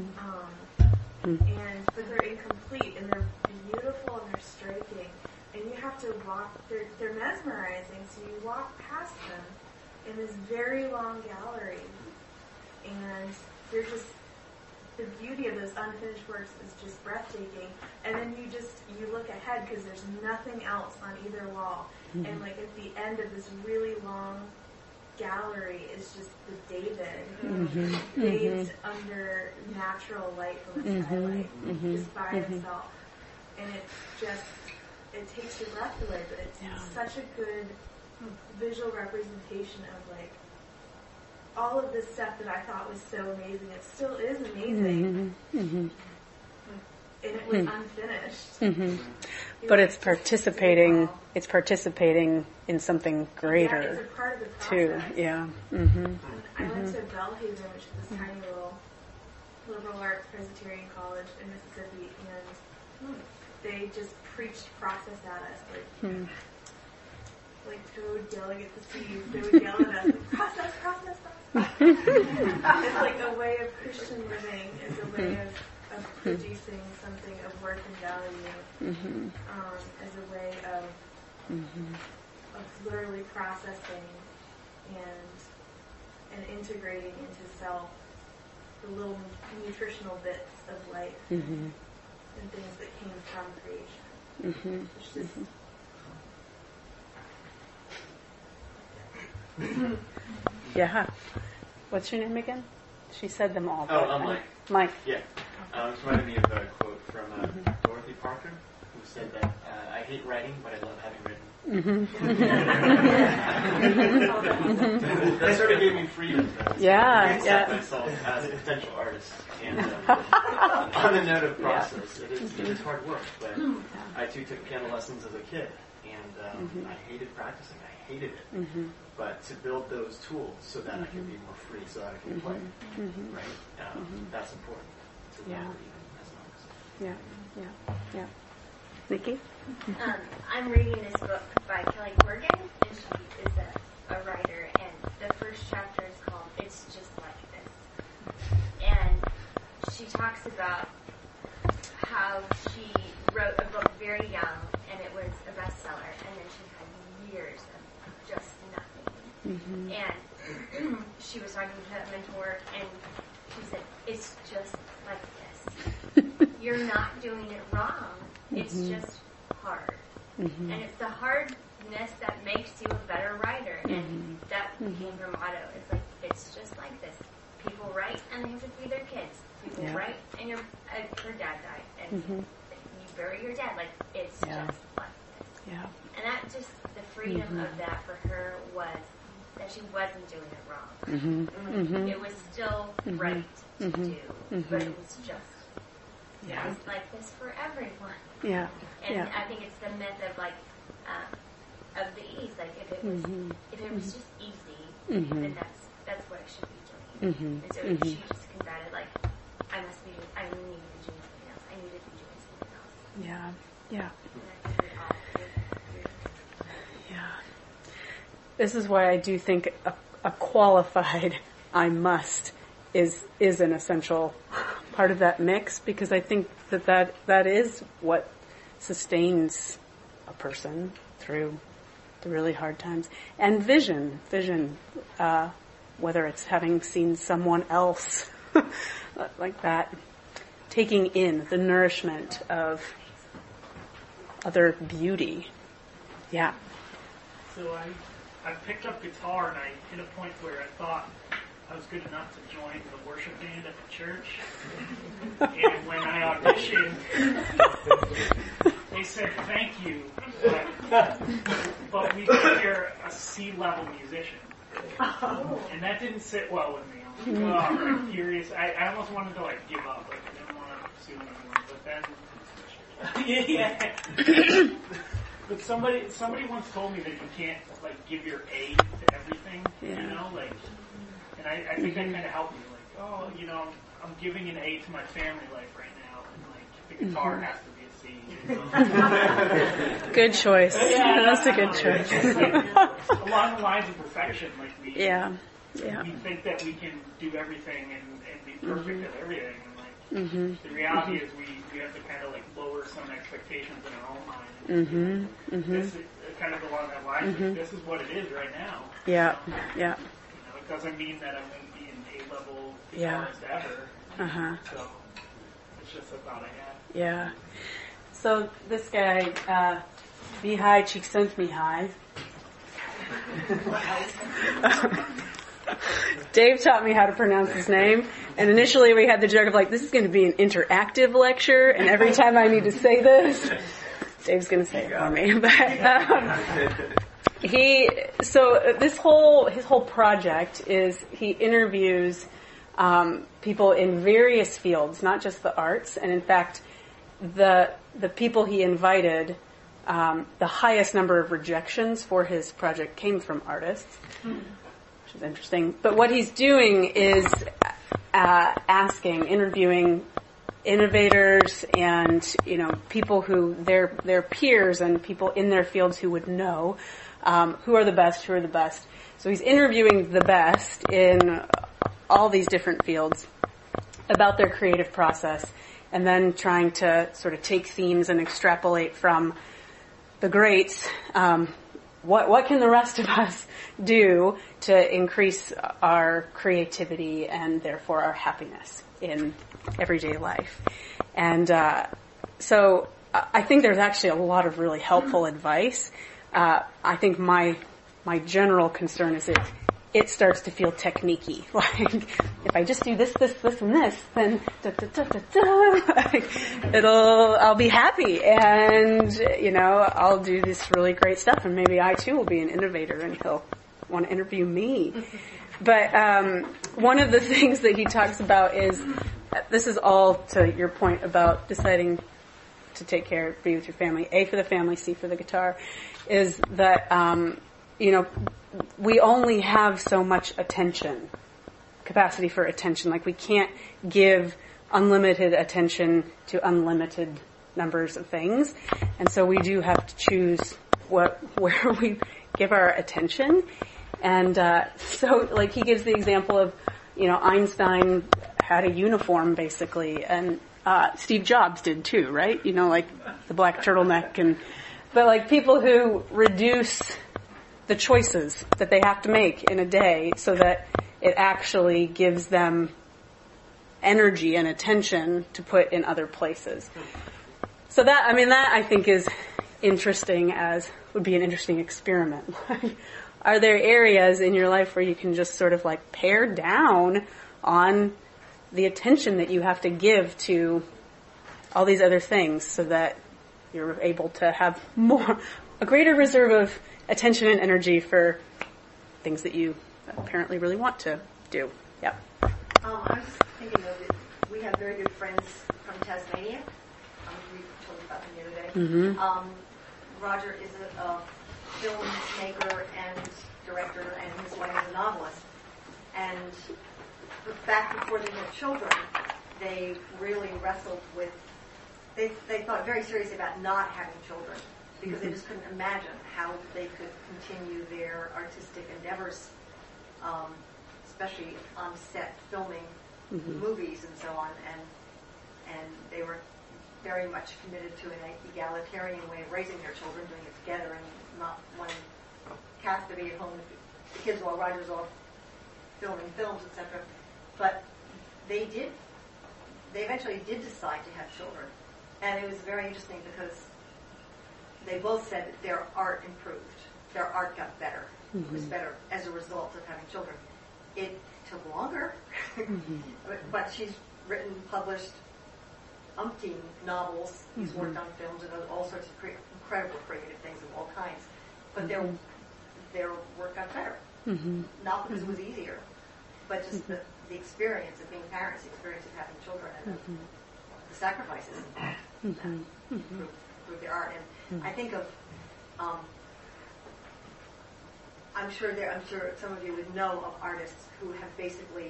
But they're incomplete, and they're beautiful, and they're striking, and you have to walk. They're mesmerizing, so you walk past them in this very long gallery, and they're just, the beauty of those unfinished works is just breathtaking. And then you look ahead because there's nothing else on either wall, and like at the end of this really long gallery is just the David bathed under natural light from the skylight, just by himself. And it takes your breath away, but it's such a good visual representation of like all of this stuff that I thought was so amazing. It still is amazing. And it was unfinished. But it's participating. It's participating in something greater, it's a part of the process. too. Yeah. I went to Belhaven, which is this tiny little liberal arts Presbyterian college in Mississippi, and they just preached process at us, like Toad yelling at the seas. They would yell at us, like, process, process, process. It's like a way of Christian living. It's a way of producing something of worth and value, as a way of literally processing and integrating into self the little nutritional bits of life and things that came from creation. Yeah. What's your name again? She said them all. I'm Mike. Mike. Yeah. It reminded me of a quote from Dorothy Parker, who said that, I hate writing, but I love having written. That sort of gave me freedom to accept myself as a potential artist. And on the note of process, it is hard work, but I too took piano lessons as a kid, and I hated practicing. I hated it. But to build those tools so that I can be more free, so that I can play, right? That's important. Yeah. Nikki? I'm reading this book by Kelly Corrigan, and she is a writer, and the first chapter is called It's Just Like This. And she talks about how she wrote a book very young, and it was a bestseller, and then she had years of just nothing. And she was talking to a mentor, and she said, it's just like this. You're not doing it wrong. It's just hard. And it's the hardness that makes you a better writer. And that became her motto. It's like, it's just like this. People write and they have to feed their kids. People write and her dad died. And you bury your dad. Like, it's just like this. And that just, the freedom of that for her was that she wasn't doing it wrong. It was still right to do, but it was just it's like this for everyone. And I think it's the myth of like of the ease. Like if it was just easy, then that's what I should be doing. And so she just combated like I need to be doing something else. I need to be doing something else. Yeah. This is why I do think a qualified I must is an essential part of that mix, because I think that is what sustains a person through the really hard times. And vision, whether it's having seen someone else like that, taking in the nourishment of other beauty. So I picked up guitar and I hit a point where I thought I was good enough to join the worship band at the church. And when I auditioned, they said, thank you, but we think you're a C-level musician. And that didn't sit well with me. I was like, I'm curious. I almost wanted to like give up. Like I didn't want to pursue anymore. But then but somebody once told me that you can't like give your A to everything, you know, like, and I think that kind of helped me, like, oh, you know, I'm giving an A to my family life right now, and like the guitar has to be a C. You know? Good choice. That's a good choice. Like, along the lines of perfection, like we think that we can do everything and be perfect at everything, and like the reality is we have to kind of like lower some expectations in our own mind. This is kind of along that line. Like, this is what it is right now. You know, it doesn't mean that I won't be an A-level guitarist ever. So it's just a thought I had. So this guy, Mihai Csikszentmihalyi. Dave taught me how to pronounce his name, and initially we had the joke of like, this is going to be an interactive lecture, and every time I need to say this, Dave's going to say it for me. But his whole project is he interviews people in various fields, not just the arts, and in fact, the people he invited, the highest number of rejections for his project came from artists. Which is interesting. But what he's doing is interviewing innovators and, you know, people who their peers and people in their fields who would know who are the best. So he's interviewing the best in all these different fields about their creative process, and then trying to sort of take themes and extrapolate from the greats. What can the rest of us do to increase our creativity and therefore our happiness in everyday life? And so I think there's actually a lot of really helpful advice. I think my general concern is it starts to feel technique-y. Like, if I just do this, and this, then I'll be happy, and, you know, I'll do this really great stuff, and maybe I too will be an innovator, and he'll want to interview me. But one of the things that he talks about is, this is all to your point about deciding to take care, be with your family, A for the family, C for the guitar, is that, you know, we only have so much capacity for attention. Like, we can't give unlimited attention to unlimited numbers of things. And so we do have to choose where we give our attention. And so, like, he gives the example of, you know, Einstein had a uniform, basically, and Steve Jobs did too, right? You know, like the black turtleneck. But, like, people who reduce the choices that they have to make in a day so that it actually gives them energy and attention to put in other places. So that I think is interesting, would be an interesting experiment. Are there areas in your life where you can just sort of like pare down on the attention that you have to give to all these other things so that you're able to have a greater reserve of attention and energy for things that you apparently really want to do? Yeah. I was just thinking of it. We have very good friends from Tasmania. We told you about them the other day. Mm-hmm. Roger is a filmmaker and director, and his wife is a novelist. And back before they had children, they really wrestled with. They thought very seriously about not having children because they just couldn't imagine how they could continue their artistic endeavors, especially on set filming movies and so on. And they were very much committed to an egalitarian way of raising their children, doing it together, and not wanting Kath to be at home with the kids while Roger's off filming films, etc. But they eventually did decide to have children. And it was very interesting because they both said that their art improved. Their art got better. It was better as a result of having children. It took longer, but she's published umpteen novels. He's worked on films and all sorts of incredible creative things of all kinds. But their work got better. Not because it was easier, but just the experience of being parents, the experience of having children, and the sacrifices through their art. And I think of, I'm sure some of you would know of artists who have basically,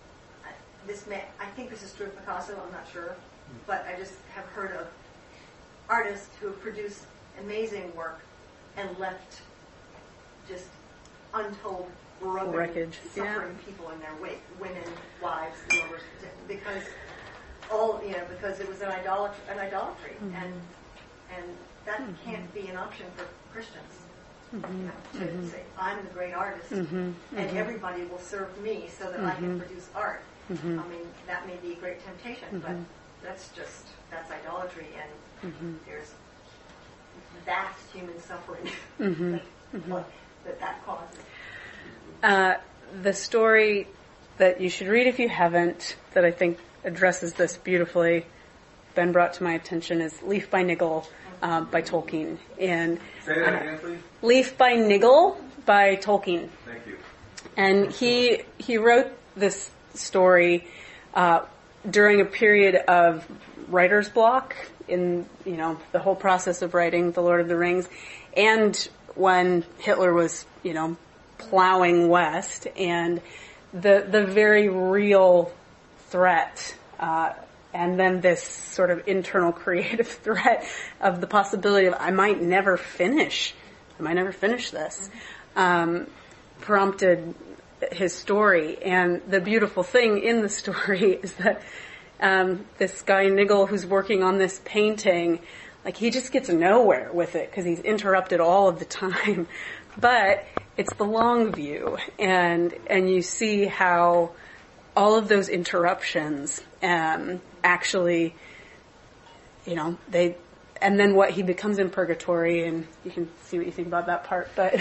I think this is true of Picasso, I'm not sure, but I just have heard of artists who have produced amazing work and left just untold wreckage, suffering people in their wake, women, wives, because it was an idolatry, and that can't be an option for Christians. To say, I'm the great artist, and everybody will serve me so that I can produce art. I mean, that may be a great temptation, but that's idolatry, and there's vast human suffering that causes. The story that you should read if you haven't, that I think addresses this beautifully, been brought to my attention, is Leaf by Niggle by Tolkien. And say that again, please. Leaf by Niggle by Tolkien. Thank you. And he wrote this story during a period of writer's block in the whole process of writing The Lord of the Rings, and when Hitler was plowing west, and the very real threat, and then this sort of internal creative threat of the possibility of I might never finish this, prompted his story. And the beautiful thing in the story is that this guy Niggle, who's working on this painting, he just gets nowhere with it because he's interrupted all of the time. But it's the long view, and you see how all of those interruptions actually, and then what he becomes in purgatory, and you can see what you think about that part. But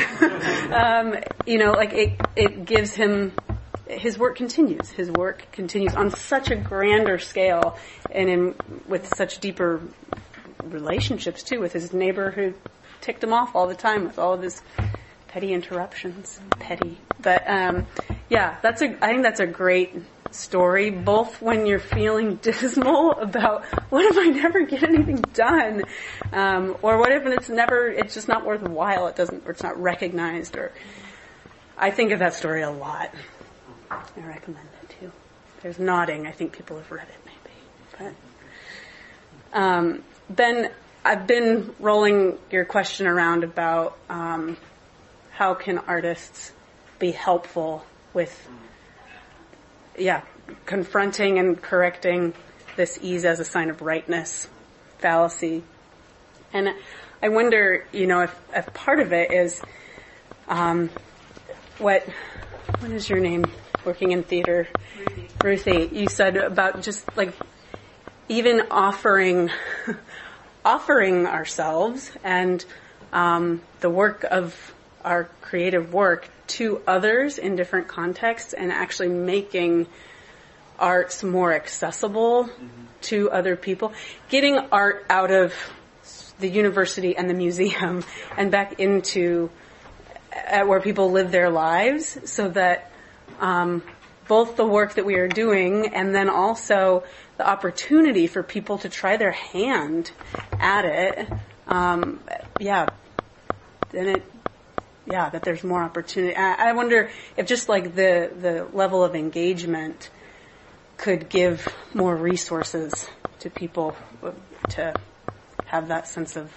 it gives him, his work continues. His work continues on such a grander scale, and with such deeper relationships too, with his neighbor who ticked him off all the time with all of his petty interruptions. But I think that's a great story, both when you're feeling dismal about what if I never get anything done, or what if it's just not worthwhile, or it's not recognized, or I think of that story a lot. I recommend it too. There's nodding. I think people have read it maybe. But Ben, I've been rolling your question around about how can artists be helpful with confronting and correcting this ease as a sign of rightness fallacy. And I wonder, if part of it is what is your name? Working in theater, Ruthie. You said about just like even offering ourselves and the work of our creative work to others in different contexts, and actually making arts more accessible to other people, getting art out of the university and the museum and back into where people live their lives, so that both the work that we are doing and then also the opportunity for people to try their hand at it, that there's more opportunity. I wonder if just like the level of engagement could give more resources to people to have that sense of,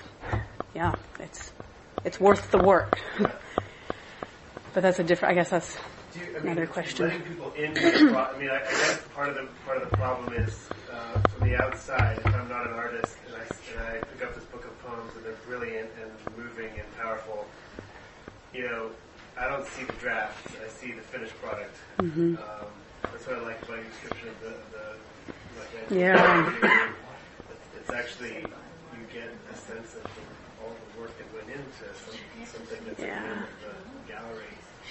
it's worth the work. But that's another question. Letting people into the I guess part of the problem is from the outside. If I'm not an artist and I pick up this book of poems and they're brilliant and moving and powerful, I don't see the drafts. I see the finished product. That's what I like about your description of the It's actually, you get a sense of all the work that went into something that's in the gallery.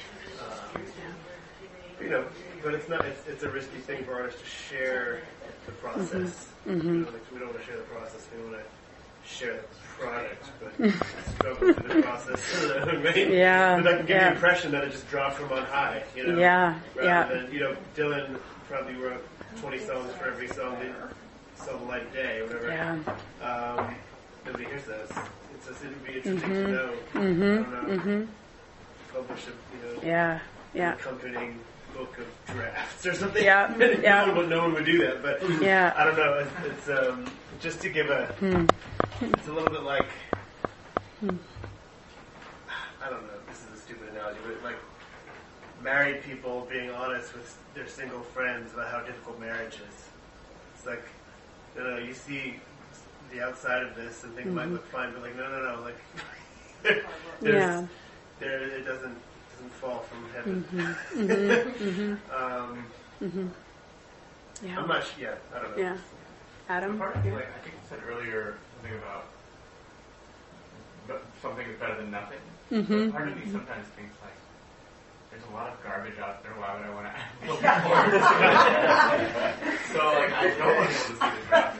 But it's not. It's a risky thing for artists to share the process. We don't want to share the process. We want to share the product, but struggle through the process. But that can give the impression that it just dropped from on high. Rather than Dylan probably wrote 20 songs for every song that saw the light of day or whatever. Nobody hears those. It would be interesting to know. I don't know. Publish an accompanying book of drafts or something. No one would do that, but I don't know. It's just to give it's a little bit like I don't know. This is a stupid analogy, but like married people being honest with their single friends about how difficult marriage is. It's like you see the outside of this and things might look fine, but like no, like it doesn't fall from heaven. I'm not. I don't know. Adam. I think you said earlier something about something is better than nothing. Part of me sometimes thinks like there's a lot of garbage out there. Why would I want to look forward to it? So like I don't want people to see the draft.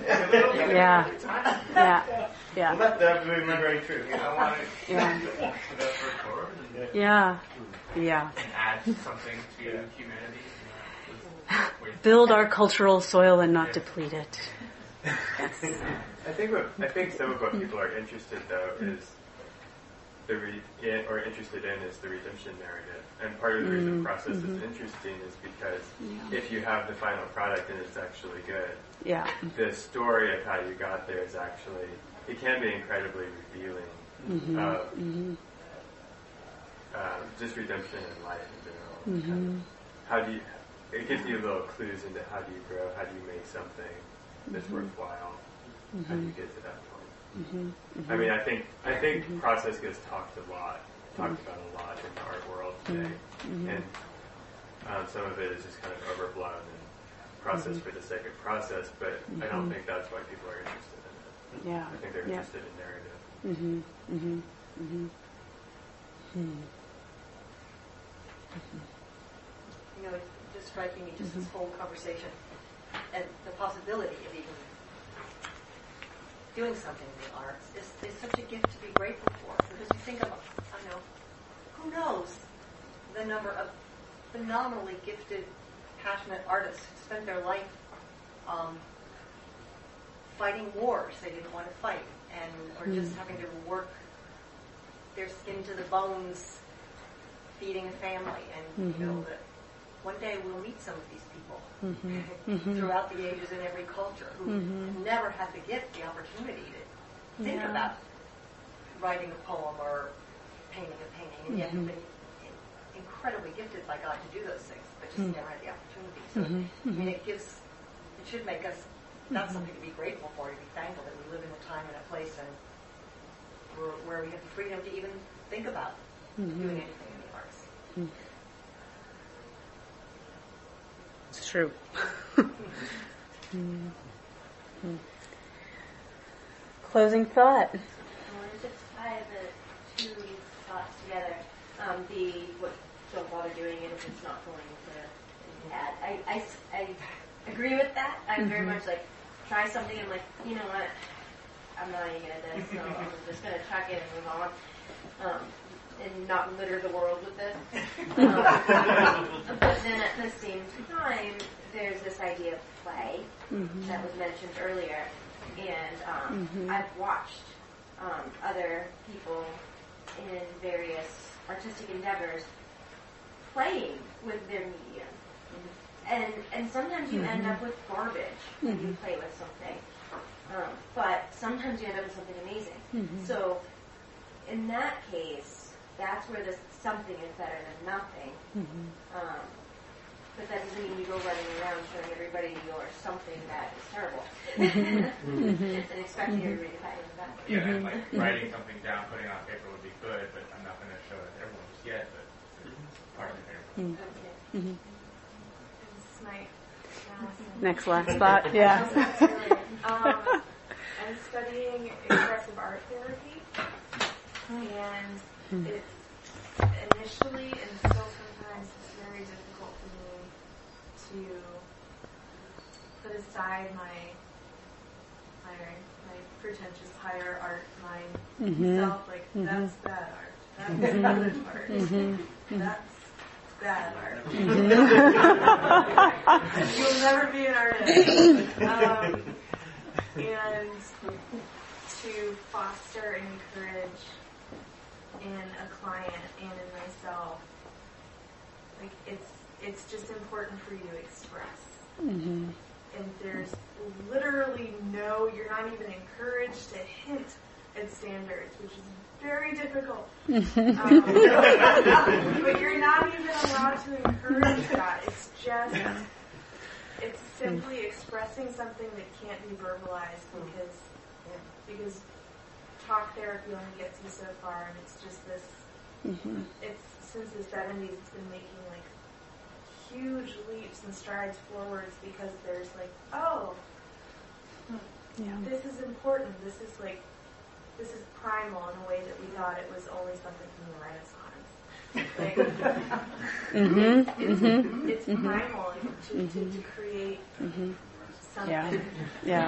Well, that would be very true. I want to put that forward. And add something to humanity. Build our cultural soil and not deplete it. I think some of what people are interested is the redemption narrative, and part of the reason the process is interesting is because if you have the final product and it's actually good, the story of how you got there is actually it can be incredibly revealing of just redemption in life in general. How do you? It gives you little clues into how do you grow, how do you make something that's worthwhile, how do you get to that point. I mean, I think process gets talked about a lot in the art world today, and some of it is just kind of overblown and process for the sake of process. But I don't think that's why people are interested in it. I think they're interested in narrative. It's just striking me, just this whole conversation and the possibility of even doing something in the arts is such a gift to be grateful for. Because you think of, who knows the number of phenomenally gifted, passionate artists who spent their life fighting wars they didn't want to fight, or just having to work their skin to the bones, feeding a family, and that one day we'll meet some of these people throughout the ages in every culture who never had the gift, the opportunity to think about writing a poem or painting a painting, and yet have been incredibly gifted by God to do those things, but just never had the opportunity. So, it should make us, that's something to be grateful for, to be thankful that we live in a time and a place and where we have the freedom to even think about doing anything in the arts. It's true. Closing thought. I want to just tie the two thoughts together. What don't bother doing it if it's not going to add. I agree with that. I'm very much like, try something and like, you know what, I'm not even good at this, so I'm just going to chuck it and move on. And not litter the world with it. But then at the same time, there's this idea of play that was mentioned earlier. And I've watched other people in various artistic endeavors playing with their medium. And sometimes you end up with garbage when you play with something. But sometimes you end up with something amazing. So in that case, that's where the something is better than nothing. But that doesn't mean you go running around showing everybody your something that is terrible. And expecting everybody to find it back. Yeah, like writing something down, putting it on paper would be good, but I'm not going to show it to everyone just yet, but it's part of the paper. Okay. Next last thought. Yeah. I'm studying expressive art therapy, and it's initially and still sometimes it's very difficult for me to put aside my pretentious higher art mind self. Like that's bad art. That's bad art. That's bad art. You'll never be an artist. And to foster and encourage in a client and in myself, like it's just important for you to express. And there's literally you're not even encouraged to hint at standards, which is very difficult. But you're not even allowed to encourage that. It's simply expressing something that can't be verbalized because talk therapy only gets you so far, and it's just this. It's since the 70s, it's been making like huge leaps and strides forwards because there's like, this is important. This is primal in a way that we thought it was only something from the Renaissance. It's primal to create something. Yeah.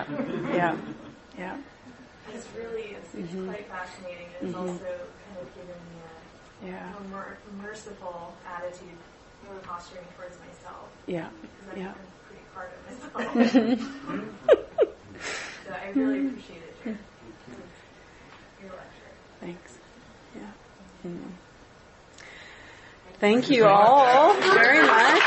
It's quite fascinating. It's also kind of given me a more merciful attitude when posturing towards myself. Yeah. Because I'm pretty hard on myself. So I really appreciated your lecture. Thanks. Yeah. Thank you all very much.